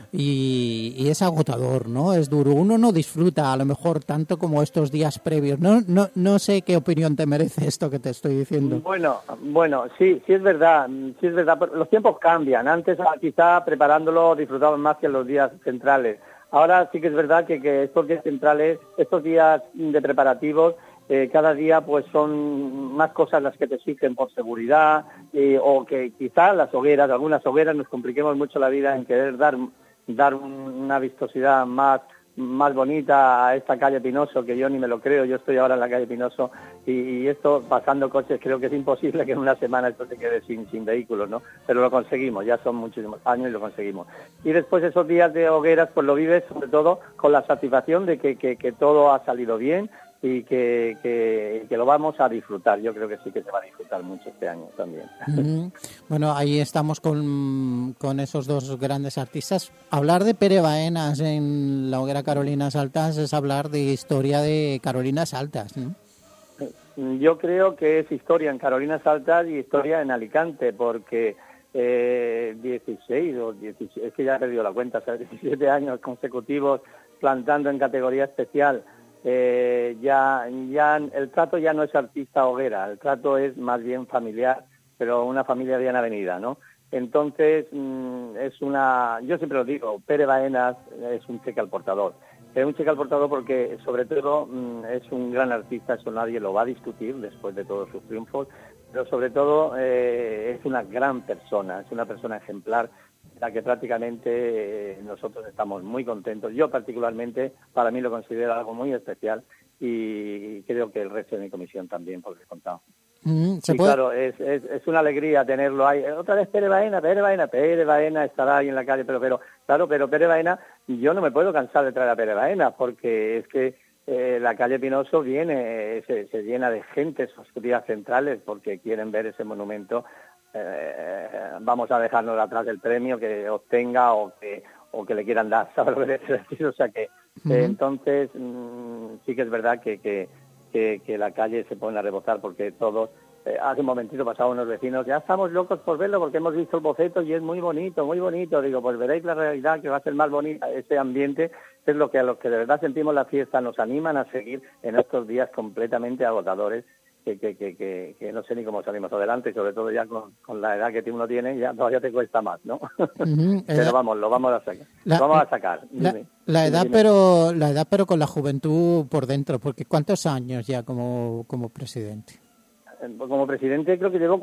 y es agotador, ¿no? Es duro. Uno no disfruta a lo mejor tanto como estos días previos. No sé qué opinión te merece esto que te estoy diciendo. Bueno, sí es verdad. Los tiempos cambian. Antes quizá preparándolo disfrutaban más que en los días centrales. Ahora sí que es verdad que estos días centrales, estos días de preparativos, cada día pues son más cosas las que te exigen por seguridad, o que quizás algunas hogueras nos compliquemos mucho la vida en querer dar una vistosidad más bonita a esta calle Pinoso, que yo ni me lo creo. Yo estoy ahora en la calle Pinoso y esto, pasando coches, creo que es imposible que en una semana esto se quede sin vehículos, ¿no? Pero lo conseguimos, ya son muchísimos años y lo conseguimos. Y después esos días de hogueras, pues lo vives sobre todo con la satisfacción de que todo ha salido bien y que lo vamos a disfrutar. Yo creo que sí que se va a disfrutar mucho este año también. Bueno, ahí estamos con esos dos grandes artistas. Hablar de Pere Baenas en la hoguera Carolinas Altas es hablar de historia de Carolinas Altas, ¿no? Yo creo que es historia en Carolinas Altas y historia en Alicante, porque 16 o 17, es que ya he perdido la cuenta, 17 años consecutivos plantando en categoría especial. Ya el trato ya no es artista hoguera, el trato es más bien familiar, pero una familia bien avenida, ¿no? Entonces yo siempre lo digo, Pere Baenas es un cheque al portador. Es un cheque al portador porque sobre todo es un gran artista, eso nadie lo va a discutir después de todos sus triunfos, pero sobre todo es una gran persona, es una persona ejemplar, la que prácticamente nosotros estamos muy contentos. Yo particularmente, para mí lo considero algo muy especial y creo que el resto de mi comisión también, por descontado. Claro, es una alegría tenerlo ahí. Otra vez Pere Baena estará ahí en la calle, pero Pere Baena, yo no me puedo cansar de traer a Pere Baena, porque es que la calle Pinoso se llena de gente esos días centrales porque quieren ver ese monumento. Vamos a dejarnos atrás el premio que obtenga o que le quieran dar, ¿sabes lo que quiero decir? O sea que entonces sí que es verdad que la calle se pone a rebosar porque todos, hace un momentito pasaban unos vecinos, ya estamos locos por verlo porque hemos visto el boceto y es muy bonito, muy bonito. Digo, pues veréis la realidad, que va a ser más bonita. Ese ambiente es lo que a los que de verdad sentimos la fiesta nos animan a seguir en estos días completamente agotadores, que no sé ni cómo salimos adelante, y sobre todo ya con la edad que uno tiene, ya todavía te cuesta más, ¿no? Pero vamos, lo vamos a sacar. La edad, pero con la juventud por dentro, porque ¿cuántos años ya como presidente? Como presidente creo que llevo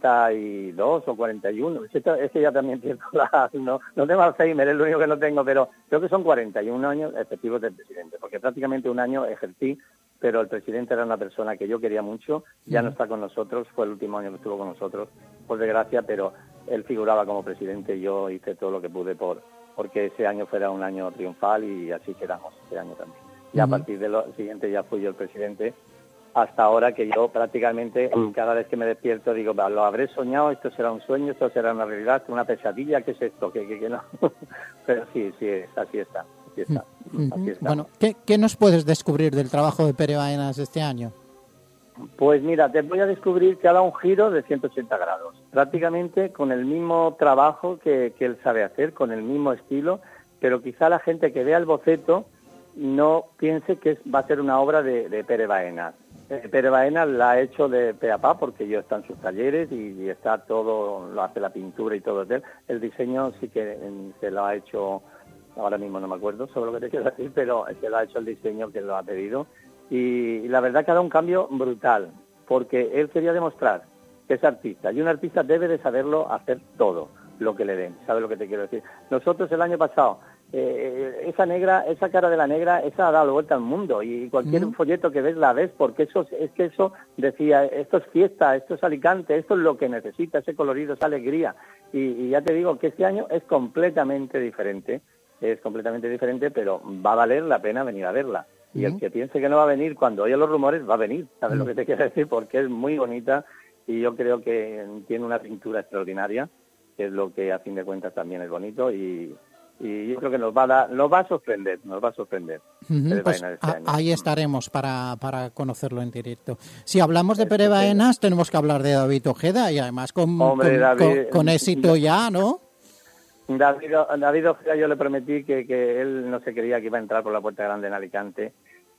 42 o 41. Es que ya también pierdo no tengo Alzheimer, es lo único que no tengo, pero creo que son 41 años efectivos del presidente, porque prácticamente un año ejercí, pero el presidente era una persona que yo quería mucho, ya no está con nosotros, fue el último año que estuvo con nosotros, por desgracia, pero él figuraba como presidente y yo hice todo lo que pude porque ese año fuera un año triunfal y así quedamos este año también. Y a partir de lo siguiente ya fui yo el presidente, hasta ahora que yo prácticamente cada vez que me despierto digo, lo habré soñado, esto será un sueño, esto será una realidad, una pesadilla, ¿qué es esto? Que no. Pero sí, así está. Bueno, ¿qué nos puedes descubrir del trabajo de Pere Baenas este año? Pues mira, te voy a descubrir que ha dado un giro de 180 grados, prácticamente con el mismo trabajo que él sabe hacer, con el mismo estilo, pero quizá la gente que vea el boceto no piense que va a ser una obra de Pere Baenas. Pere Baenas la ha hecho de pe a pa porque yo está en sus talleres y está todo, lo hace la pintura y todo de él. El diseño sí que se lo ha hecho, ahora mismo no me acuerdo sobre lo que te quiero decir, pero se lo ha hecho el diseño que lo ha pedido. Y la verdad que ha dado un cambio brutal, porque él quería demostrar que es artista, y un artista debe de saberlo hacer todo lo que le den, ¿sabes lo que te quiero decir? Nosotros el año pasado, esa cara de la negra, esa ha dado vuelta al mundo, y cualquier folleto que ves la ves, porque eso decía, esto es fiesta, esto es Alicante, esto es lo que necesita, ese colorido, esa alegría, y ya te digo que este año es completamente diferente, pero va a valer la pena venir a verla. Y el que piense que no va a venir, cuando oye los rumores, va a venir, ¿sabes lo que te quiero decir? Porque es muy bonita y yo creo que tiene una pintura extraordinaria, que es lo que a fin de cuentas también es bonito y yo creo que nos va a sorprender. Pues ahí estaremos para conocerlo en directo. Si hablamos de Pere Baenas, tenemos que hablar de David Ojeda y además con éxito ya, ¿no? David Ojeda, yo le prometí que él no se creía que iba a entrar por la Puerta Grande en Alicante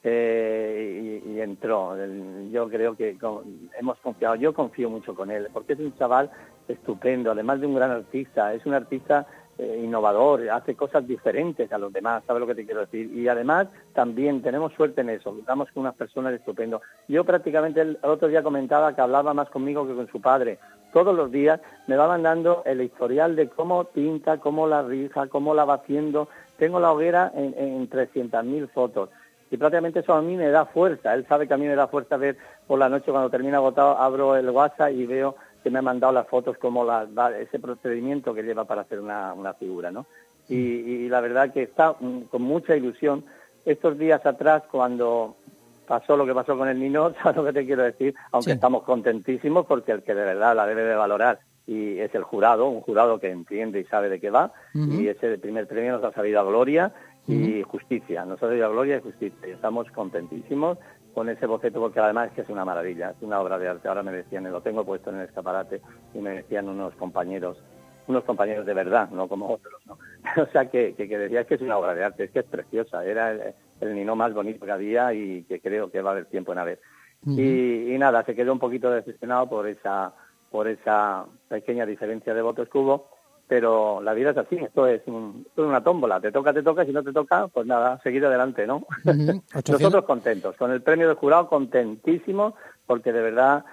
y entró. Yo creo que hemos confiado, yo confío mucho con él, porque es un chaval estupendo, además de un gran artista. Es un artista innovador, hace cosas diferentes a los demás, ¿sabes lo que te quiero decir? Y además también tenemos suerte en eso, estamos con unas personas estupendas. Yo prácticamente el otro día comentaba que hablaba más conmigo que con su padre. Todos los días me va mandando el historial de cómo pinta, cómo la rija, cómo la va haciendo. Tengo la hoguera en 300.000 fotos. Y prácticamente eso a mí me da fuerza. Él sabe que a mí me da fuerza ver por la noche cuando termina agotado, abro el WhatsApp y veo que me ha mandado las fotos, como ese procedimiento que lleva para hacer una figura, ¿no? Y la verdad que está con mucha ilusión. Estos días atrás, cuando pasó lo que pasó con el Ninot, ¿sabes lo que te quiero decir? Aunque estamos contentísimos porque el que de verdad la debe de valorar y es el jurado, un jurado que entiende y sabe de qué va, y ese primer premio nos ha sabido a gloria y justicia, nos ha sabido a gloria y justicia, y estamos contentísimos con ese boceto, porque además es que es una maravilla, es una obra de arte. Ahora me decían, lo tengo puesto en el escaparate, y me decían unos compañeros de verdad, no como otros, ¿no? O sea, que decía que es una obra de arte, es que es preciosa, era el Ninot más bonito que había y que creo que va a haber tiempo en haber. Y nada, se quedó un poquito decepcionado por esa pequeña diferencia de votos que hubo, pero la vida es así, esto es una tómbola, te toca, y si no te toca, pues nada, seguir adelante, ¿no? Nosotros contentos, con el premio del jurado contentísimos, porque de verdad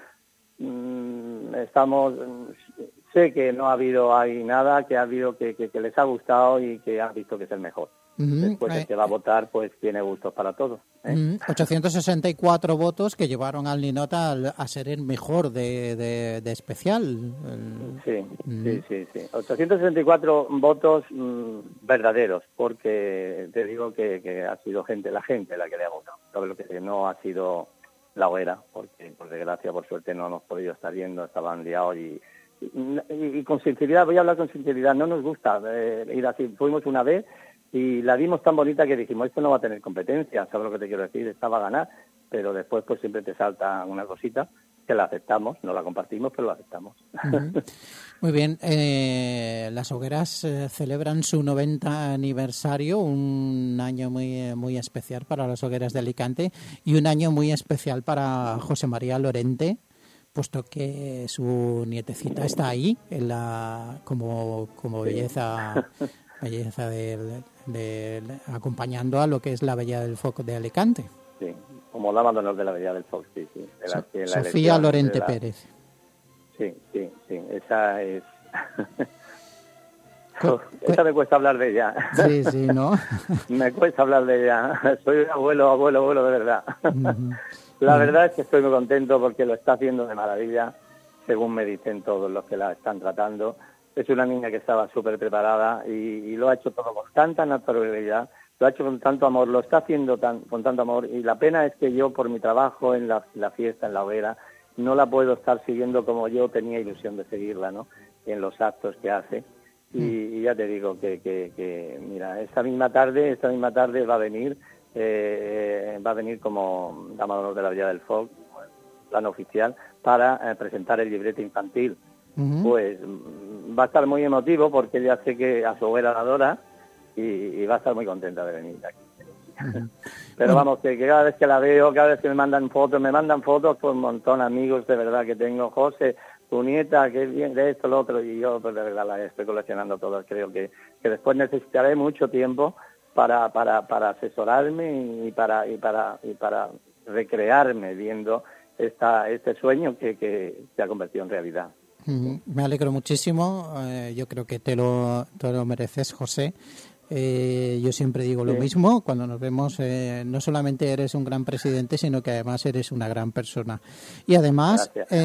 sé que no ha habido ahí nada, que ha habido que les ha gustado y que han visto que es el mejor. Después el que va a votar pues tiene gustos para todos. 864 votos que llevaron al Ninot a ser el mejor de especial. Sí. 864 votos verdaderos, porque te digo que ha sido la gente la que le ha votado. Lo que no ha sido la hoguera, porque por desgracia, por suerte no hemos podido estar viendo, estaban liados y con sinceridad, voy a hablar con sinceridad, no nos gusta ir así. Fuimos una vez y la vimos tan bonita que dijimos, esto no va a tener competencia, ¿sabes lo que te quiero decir? Esta va a ganar, pero después pues siempre te salta una cosita que la aceptamos, no la compartimos, pero la aceptamos. Muy bien, las hogueras celebran su 90 aniversario, un año muy especial para las hogueras de Alicante y un año muy especial para José María Lorente, puesto que su nietecita está ahí como belleza acompañando a lo que es la Bella del Foc de Alicante. Sí, como dama de honor de la Bella del Foc, sí. Sofía Lorente Pérez. Sí, esa es... Esa me cuesta hablar de ella. Sí, ¿no? Me cuesta hablar de ella. Soy un abuelo de verdad. La verdad es que estoy muy contento porque lo está haciendo de maravilla, según me dicen todos los que la están tratando. Es una niña que estaba súper preparada y lo ha hecho todo con tanta naturalidad, lo ha hecho con tanto amor, lo está haciendo con tanto amor, y la pena es que yo, por mi trabajo en la fiesta, en la hoguera, no la puedo estar siguiendo como yo tenía ilusión de seguirla, ¿no? En los actos que hace. Y ya te digo que mira, esta misma tarde va a venir como dama de honor de la Bella del Foc, plan oficial, para presentar el libreto infantil. Pues va a estar muy emotivo porque ella sé que a su hoguera la adora y va a estar muy contenta de venir aquí. Pero vamos, que cada vez que la veo, cada vez que me mandan fotos por un montón de amigos de verdad que tengo. José, tu nieta, que bien, de esto, lo otro, y yo pues de verdad la estoy coleccionando todas. Creo que después necesitaré mucho tiempo para asesorarme y para recrearme viendo este sueño que se ha convertido en realidad. Me alegro muchísimo, yo creo que te lo mereces, José. Yo siempre digo lo mismo, cuando nos vemos, no solamente eres un gran presidente, sino que además eres una gran persona. Y además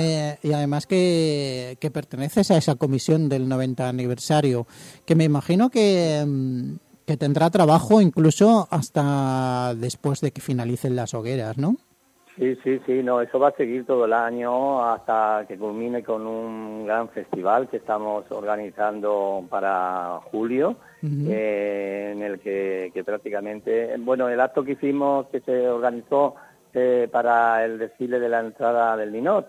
que perteneces a esa comisión del 90 aniversario, que me imagino que tendrá trabajo incluso hasta después de que finalicen las hogueras, ¿no? Sí, no, eso va a seguir todo el año hasta que culmine con un gran festival que estamos organizando para julio, en el que prácticamente, bueno, el acto que hicimos, que se organizó para el desfile de la entrada del Ninot,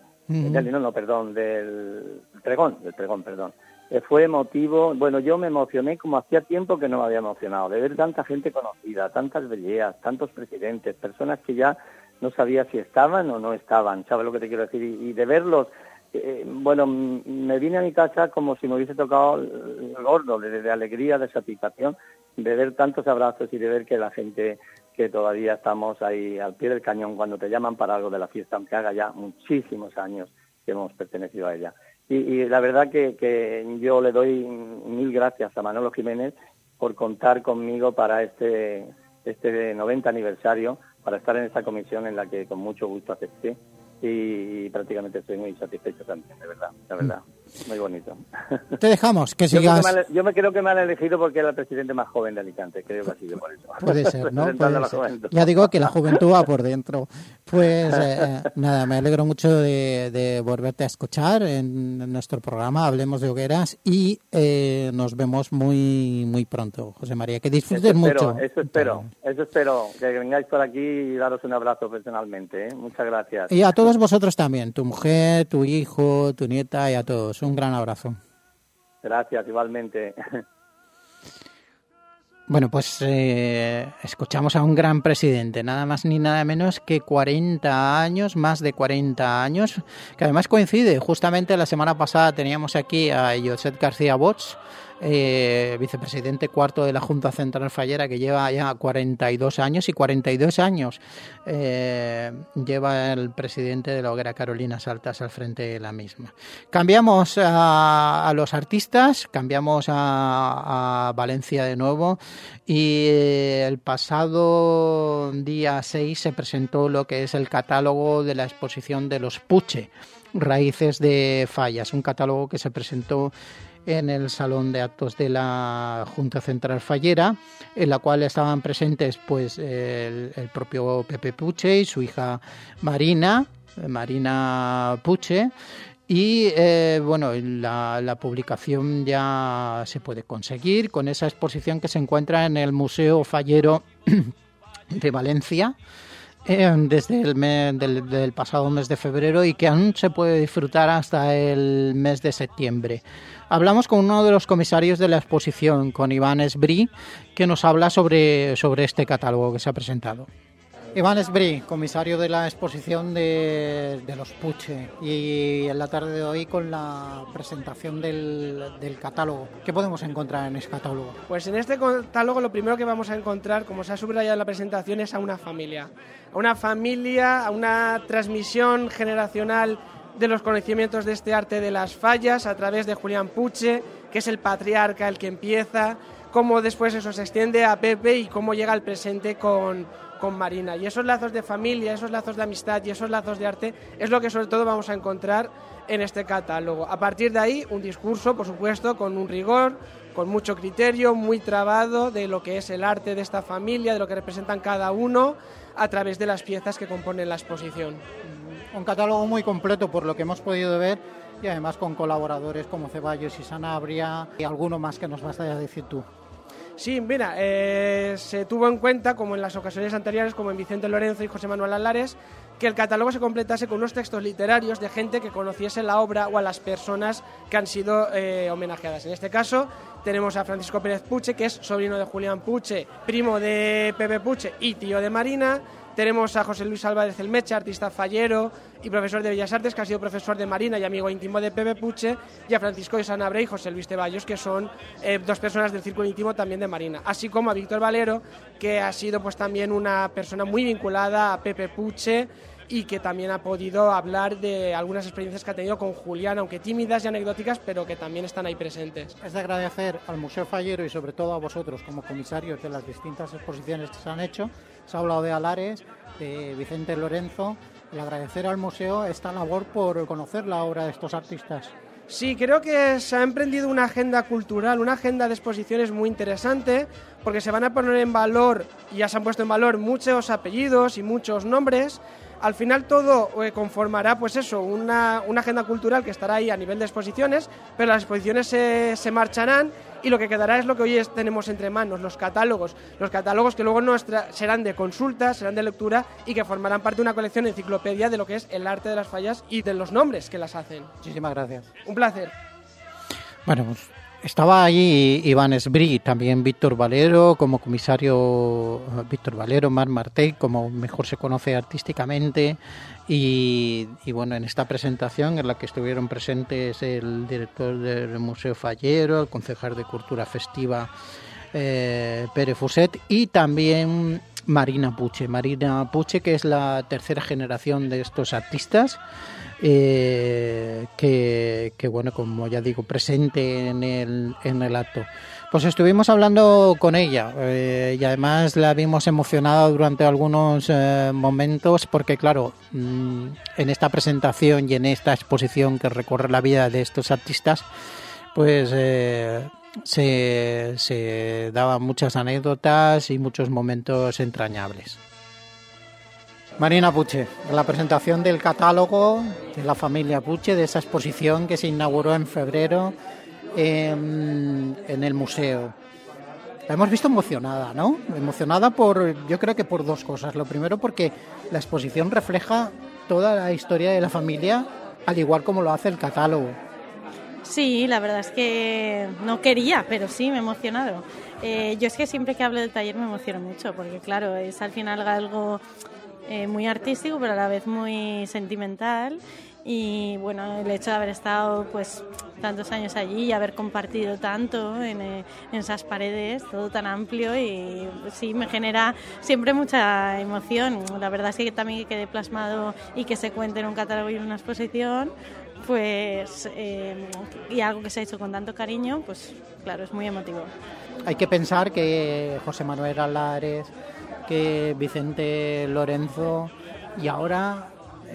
del pregón, fue emotivo. Bueno, yo me emocioné como hacía tiempo que no me había emocionado, de ver tanta gente conocida, tantas belleas, tantos presidentes, personas que ya no sabía si estaban o no estaban, ¿sabes lo que te quiero decir? Y de verlos bueno, me vine a mi casa como si me hubiese tocado el gordo, de alegría, de satisfacción, de ver tantos abrazos y de ver que la gente, que todavía estamos ahí al pie del cañón cuando te llaman para algo de la fiesta, aunque haga ya muchísimos años que hemos pertenecido a ella. Y la verdad que yo le doy mil gracias a Manolo Jiménez por contar conmigo para este 90 aniversario, para estar en esta comisión en la que con mucho gusto acepté. Y prácticamente estoy muy satisfecho también, de verdad, la verdad, muy bonito. Te dejamos, que sigas. Yo me creo que me han elegido porque era el presidente más joven de Alicante, creo que ha sido por eso. Puede ser, ¿no? Puede ser. Ya digo que la juventud va por dentro. Pues nada, me alegro mucho de volverte a escuchar en nuestro programa, Hablemos de Hogueras, y nos vemos muy pronto, José María, que disfrutes mucho. Eso espero, que vengáis por aquí y daros un abrazo personalmente, ¿eh? Muchas gracias. Y a todos vosotros también, tu mujer, tu hijo, tu nieta y a todos. Un gran abrazo. Gracias, igualmente. Bueno, pues escuchamos a un gran presidente, nada más ni nada menos que 40 años, más de 40 años, que además coincide. Justamente la semana pasada teníamos aquí a Josep García Bosch, vicepresidente cuarto de la Junta Central Fallera, que lleva ya 42 años, y 42 años lleva el presidente de la Hoguera Carolina Saltas al frente de la misma. Cambiamos a los artistas, cambiamos a Valencia de nuevo, y el pasado día 6 se presentó lo que es el catálogo de la exposición de los Puche, Raíces de Fallas, un catálogo que se presentó en el Salón de Actos de la Junta Central Fallera, en la cual estaban presentes pues el propio Pepe Puche y su hija Marina Puche, y bueno, la publicación ya se puede conseguir con esa exposición que se encuentra en el Museo Fallero de Valencia desde el mes del pasado mes de febrero, y que aún se puede disfrutar hasta el mes de septiembre. Hablamos con uno de los comisarios de la exposición, con Iván Esbrí, que nos habla sobre este catálogo que se ha presentado. Iván Esbrí, comisario de la exposición de los Puche, y en la tarde de hoy con la presentación del catálogo. ¿Qué podemos encontrar en ese catálogo? Pues en este catálogo lo primero que vamos a encontrar, como se ha subrayado en la presentación, es a una familia, a una transmisión generacional de los conocimientos de este arte de las fallas a través de Julián Puche, que es el patriarca, el que empieza, cómo después eso se extiende a Pepe y cómo llega al presente con Marina. Y esos lazos de familia, esos lazos de amistad y esos lazos de arte es lo que sobre todo vamos a encontrar en este catálogo. A partir de ahí, un discurso, por supuesto, con un rigor, con mucho criterio, muy trabado de lo que es el arte de esta familia, de lo que representan cada uno a través de las piezas que componen la exposición. Un catálogo muy completo por lo que hemos podido ver, y además con colaboradores como Ceballos y Sanabria y alguno más que nos vas a decir tú. Sí, mira, se tuvo en cuenta, como en las ocasiones anteriores, como en Vicente Lorenzo y José Manuel Alares, que el catálogo se completase con unos textos literarios de gente que conociese la obra o a las personas que han sido homenajeadas. En este caso tenemos a Francisco Pérez Puche, que es sobrino de Julián Puche, primo de Pepe Puche y tío de Marina. Tenemos a José Luis Álvarez El Mecha, artista fallero y profesor de Bellas Artes, que ha sido profesor de Marina y amigo íntimo de Pepe Puche, y a Francisco de Sanabria y José Luis Ceballos, que son dos personas del círculo íntimo también de Marina, así como a Víctor Valero, que ha sido pues también una persona muy vinculada a Pepe Puche y que también ha podido hablar de algunas experiencias que ha tenido con Julián, aunque tímidas y anecdóticas, pero que también están ahí presentes. Es de agradecer al Museo Fallero y sobre todo a vosotros como comisarios de las distintas exposiciones que se han hecho. Se ha hablado de Alares, de Vicente Lorenzo, el agradecer al museo esta labor por conocer la obra de estos artistas. Sí, creo que se ha emprendido una agenda cultural, una agenda de exposiciones muy interesante, porque se van a poner en valor, y ya se han puesto en valor, muchos apellidos y muchos nombres. Al final todo conformará pues eso, una agenda cultural que estará ahí a nivel de exposiciones, pero las exposiciones se marcharán y lo que quedará es lo que hoy tenemos entre manos, los catálogos que luego serán de consulta, serán de lectura y que formarán parte de una colección enciclopedia de lo que es el arte de las fallas y de los nombres que las hacen. Muchísimas gracias. Un placer. Bueno, pues Estaba allí Iván Esbrí, también Víctor Valero como comisario, Víctor Valero, Marc Martell, como mejor se conoce artísticamente, y bueno, en esta presentación en la que estuvieron presentes el director del Museo Fallero, el concejal de Cultura Festiva Pere Fuset, y también Marina Puche, que es la tercera generación de estos artistas, que bueno, como ya digo, presente en el acto. Pues estuvimos hablando con ella y además la vimos emocionada durante algunos momentos, porque claro, en esta presentación y en esta exposición que recorre la vida de estos artistas, pues se daban muchas anécdotas y muchos momentos entrañables. Marina Puche, la presentación del catálogo de la familia Puche, de esa exposición que se inauguró en febrero en el museo. La hemos visto emocionada, ¿no? Emocionada yo creo que por dos cosas. Lo primero, porque la exposición refleja toda la historia de la familia, al igual como lo hace el catálogo. Sí, la verdad es que no quería, pero sí me he emocionado. Yo es que siempre que hablo del taller me emociono mucho, porque claro, es al final algo muy artístico, pero a la vez muy sentimental. Y bueno, el hecho de haber estado pues tantos años allí y haber compartido tanto en esas paredes, todo tan amplio, y sí me genera siempre mucha emoción. La verdad es que también que quede plasmado y que se cuente en un catálogo y en una exposición, pues y algo que se ha hecho con tanto cariño, pues claro, es muy emotivo. Hay que pensar que José Manuel Alares, que Vicente Lorenzo y ahora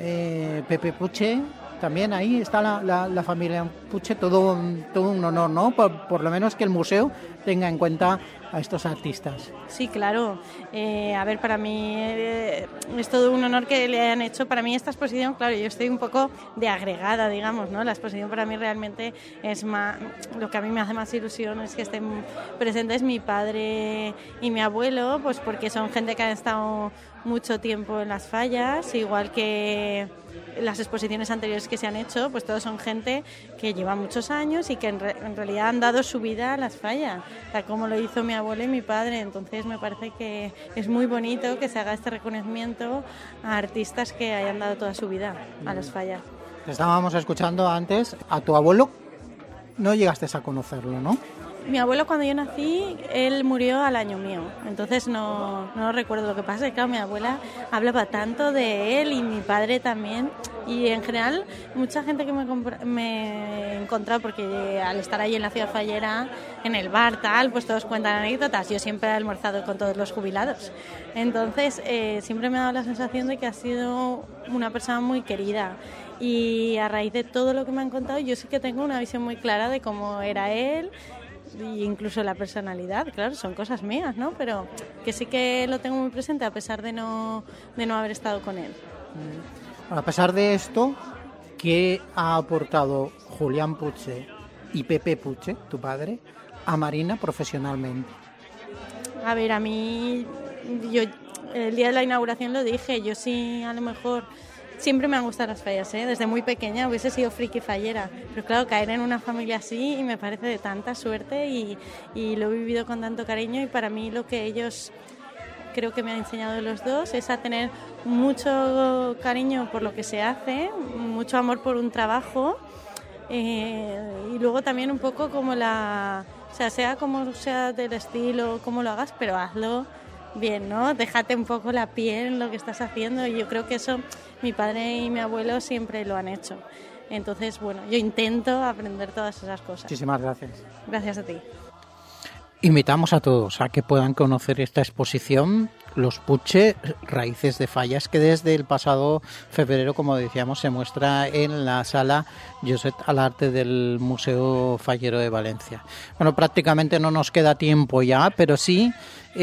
Pepe Puche, también ahí está la familia Puche, todo un honor, ¿no? Por lo menos que el museo tenga en cuenta a estos artistas. Sí, claro. A ver, para mí es todo un honor que le hayan hecho. Para mí esta exposición, claro, yo estoy un poco de agregada, digamos, ¿no? La exposición para mí realmente es más, lo que a mí me hace más ilusión es que estén presentes mi padre y mi abuelo, pues porque son gente que ha estado mucho tiempo en las fallas, igual que las exposiciones anteriores que se han hecho, pues todos son gente que lleva muchos años y que en realidad han dado su vida a las fallas, tal como lo hizo mi abuelo y mi padre. Entonces me parece que es muy bonito que se haga este reconocimiento a artistas que hayan dado toda su vida a las fallas. Estábamos escuchando antes a tu abuelo, no llegaste a conocerlo, ¿no? Mi abuelo, cuando yo nací, él murió al año mío, entonces no recuerdo. Lo que pasa es que, claro, mi abuela hablaba tanto de él y mi padre también, y en general mucha gente que me he encontrado, porque al estar ahí en la ciudad fallera, en el bar tal, pues todos cuentan anécdotas. Yo siempre he almorzado con todos los jubilados, entonces siempre me ha dado la sensación de que ha sido una persona muy querida. Y a raíz de todo lo que me han contado, yo sí que tengo una visión muy clara de cómo era él, e incluso la personalidad. Claro, son cosas mías, ¿no? Pero que sí que lo tengo muy presente a pesar de no haber estado con él. A pesar de esto, ¿qué ha aportado Julián Puche y Pepe Puche, tu padre, a Marina profesionalmente? A ver, a mí, yo el día de la inauguración lo dije, yo sí, a lo mejor siempre me han gustado las fallas, desde muy pequeña hubiese sido friki fallera, pero claro, caer en una familia así y me parece de tanta suerte, y lo he vivido con tanto cariño. Y para mí lo que ellos creo que me han enseñado los dos es a tener mucho cariño por lo que se hace, mucho amor por un trabajo, y luego también un poco como sea como sea del estilo, como lo hagas, pero hazlo bien, ¿no? Déjate un poco la piel en lo que estás haciendo, y yo creo que eso mi padre y mi abuelo siempre lo han hecho. Entonces, bueno, yo intento aprender todas esas cosas. Muchísimas gracias. Gracias a ti. Invitamos a todos a que puedan conocer esta exposición, Los Puche, Raíces de Fallas, que desde el pasado febrero, como decíamos, se muestra en la sala Josep Alarte del Museo Fallero de Valencia. Bueno, prácticamente no nos queda tiempo ya, pero sí,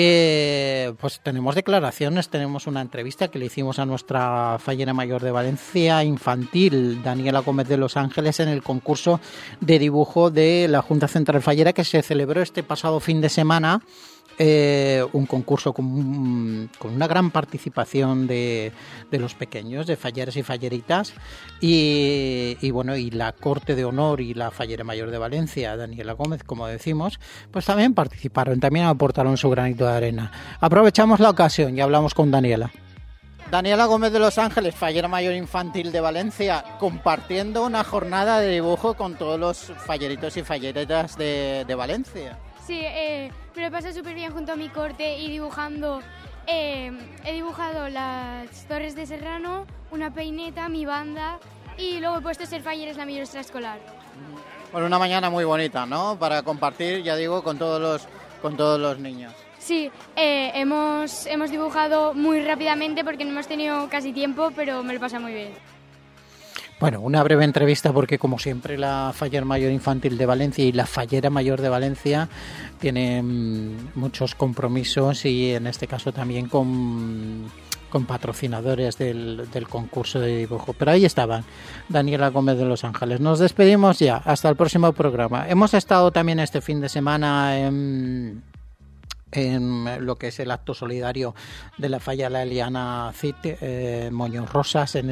pues tenemos declaraciones, tenemos una entrevista que le hicimos a nuestra fallera mayor de Valencia infantil, Daniela Gómez de Los Ángeles, en el concurso de dibujo de la Junta Central Fallera que se celebró este pasado fin de semana un concurso con una gran participación de los pequeños, de falleres y falleritas, y bueno, y la Corte de Honor y la Fallera Mayor de Valencia, Daniela Gómez, como decimos, pues también participaron, también aportaron su granito de arena. Aprovechamos la ocasión y hablamos con Daniela. Daniela Gómez de Los Ángeles, Fallera Mayor Infantil de Valencia, compartiendo una jornada de dibujo con todos los falleritos y falleretas de Valencia. Sí, me lo paso súper bien junto a mi corte y dibujando. He dibujado las Torres de Serrano, una peineta, mi banda y luego he puesto Ser Falleres la mayor extraescolar. Bueno, una mañana muy bonita, ¿no? Para compartir, ya digo, con todos los niños. Sí, hemos dibujado muy rápidamente porque no hemos tenido casi tiempo, pero me lo pasa muy bien. Bueno, una breve entrevista porque, como siempre, la Fallera Mayor Infantil de Valencia y la Fallera Mayor de Valencia tienen muchos compromisos y, en este caso, también con patrocinadores del concurso de dibujo. Pero ahí estaban, Daniela Gómez de Los Ángeles. Nos despedimos ya, hasta el próximo programa. Hemos estado también este fin de semana en lo que es el acto solidario de la Falla La Eliana Cid, Moños Rosas, en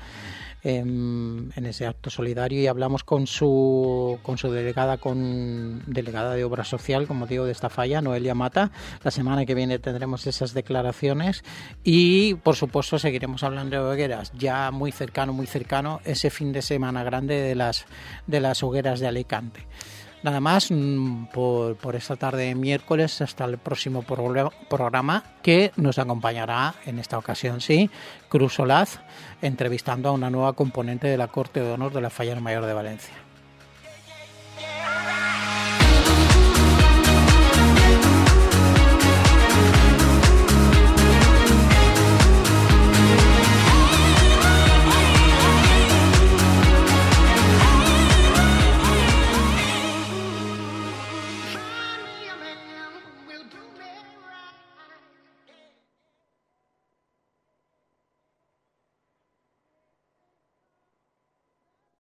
ese acto solidario, y hablamos con su delegada de Obra Social, como digo, de esta falla, Noelia Mata. La semana que viene tendremos esas declaraciones y, por supuesto, seguiremos hablando de hogueras. Ya muy cercano ese fin de semana grande de las hogueras de Alicante. Nada más por esta tarde de miércoles, hasta el próximo programa, que nos acompañará en esta ocasión, sí, Cruz Solaz, entrevistando a una nueva componente de la Corte de Honor de la Fallera Mayor de Valencia.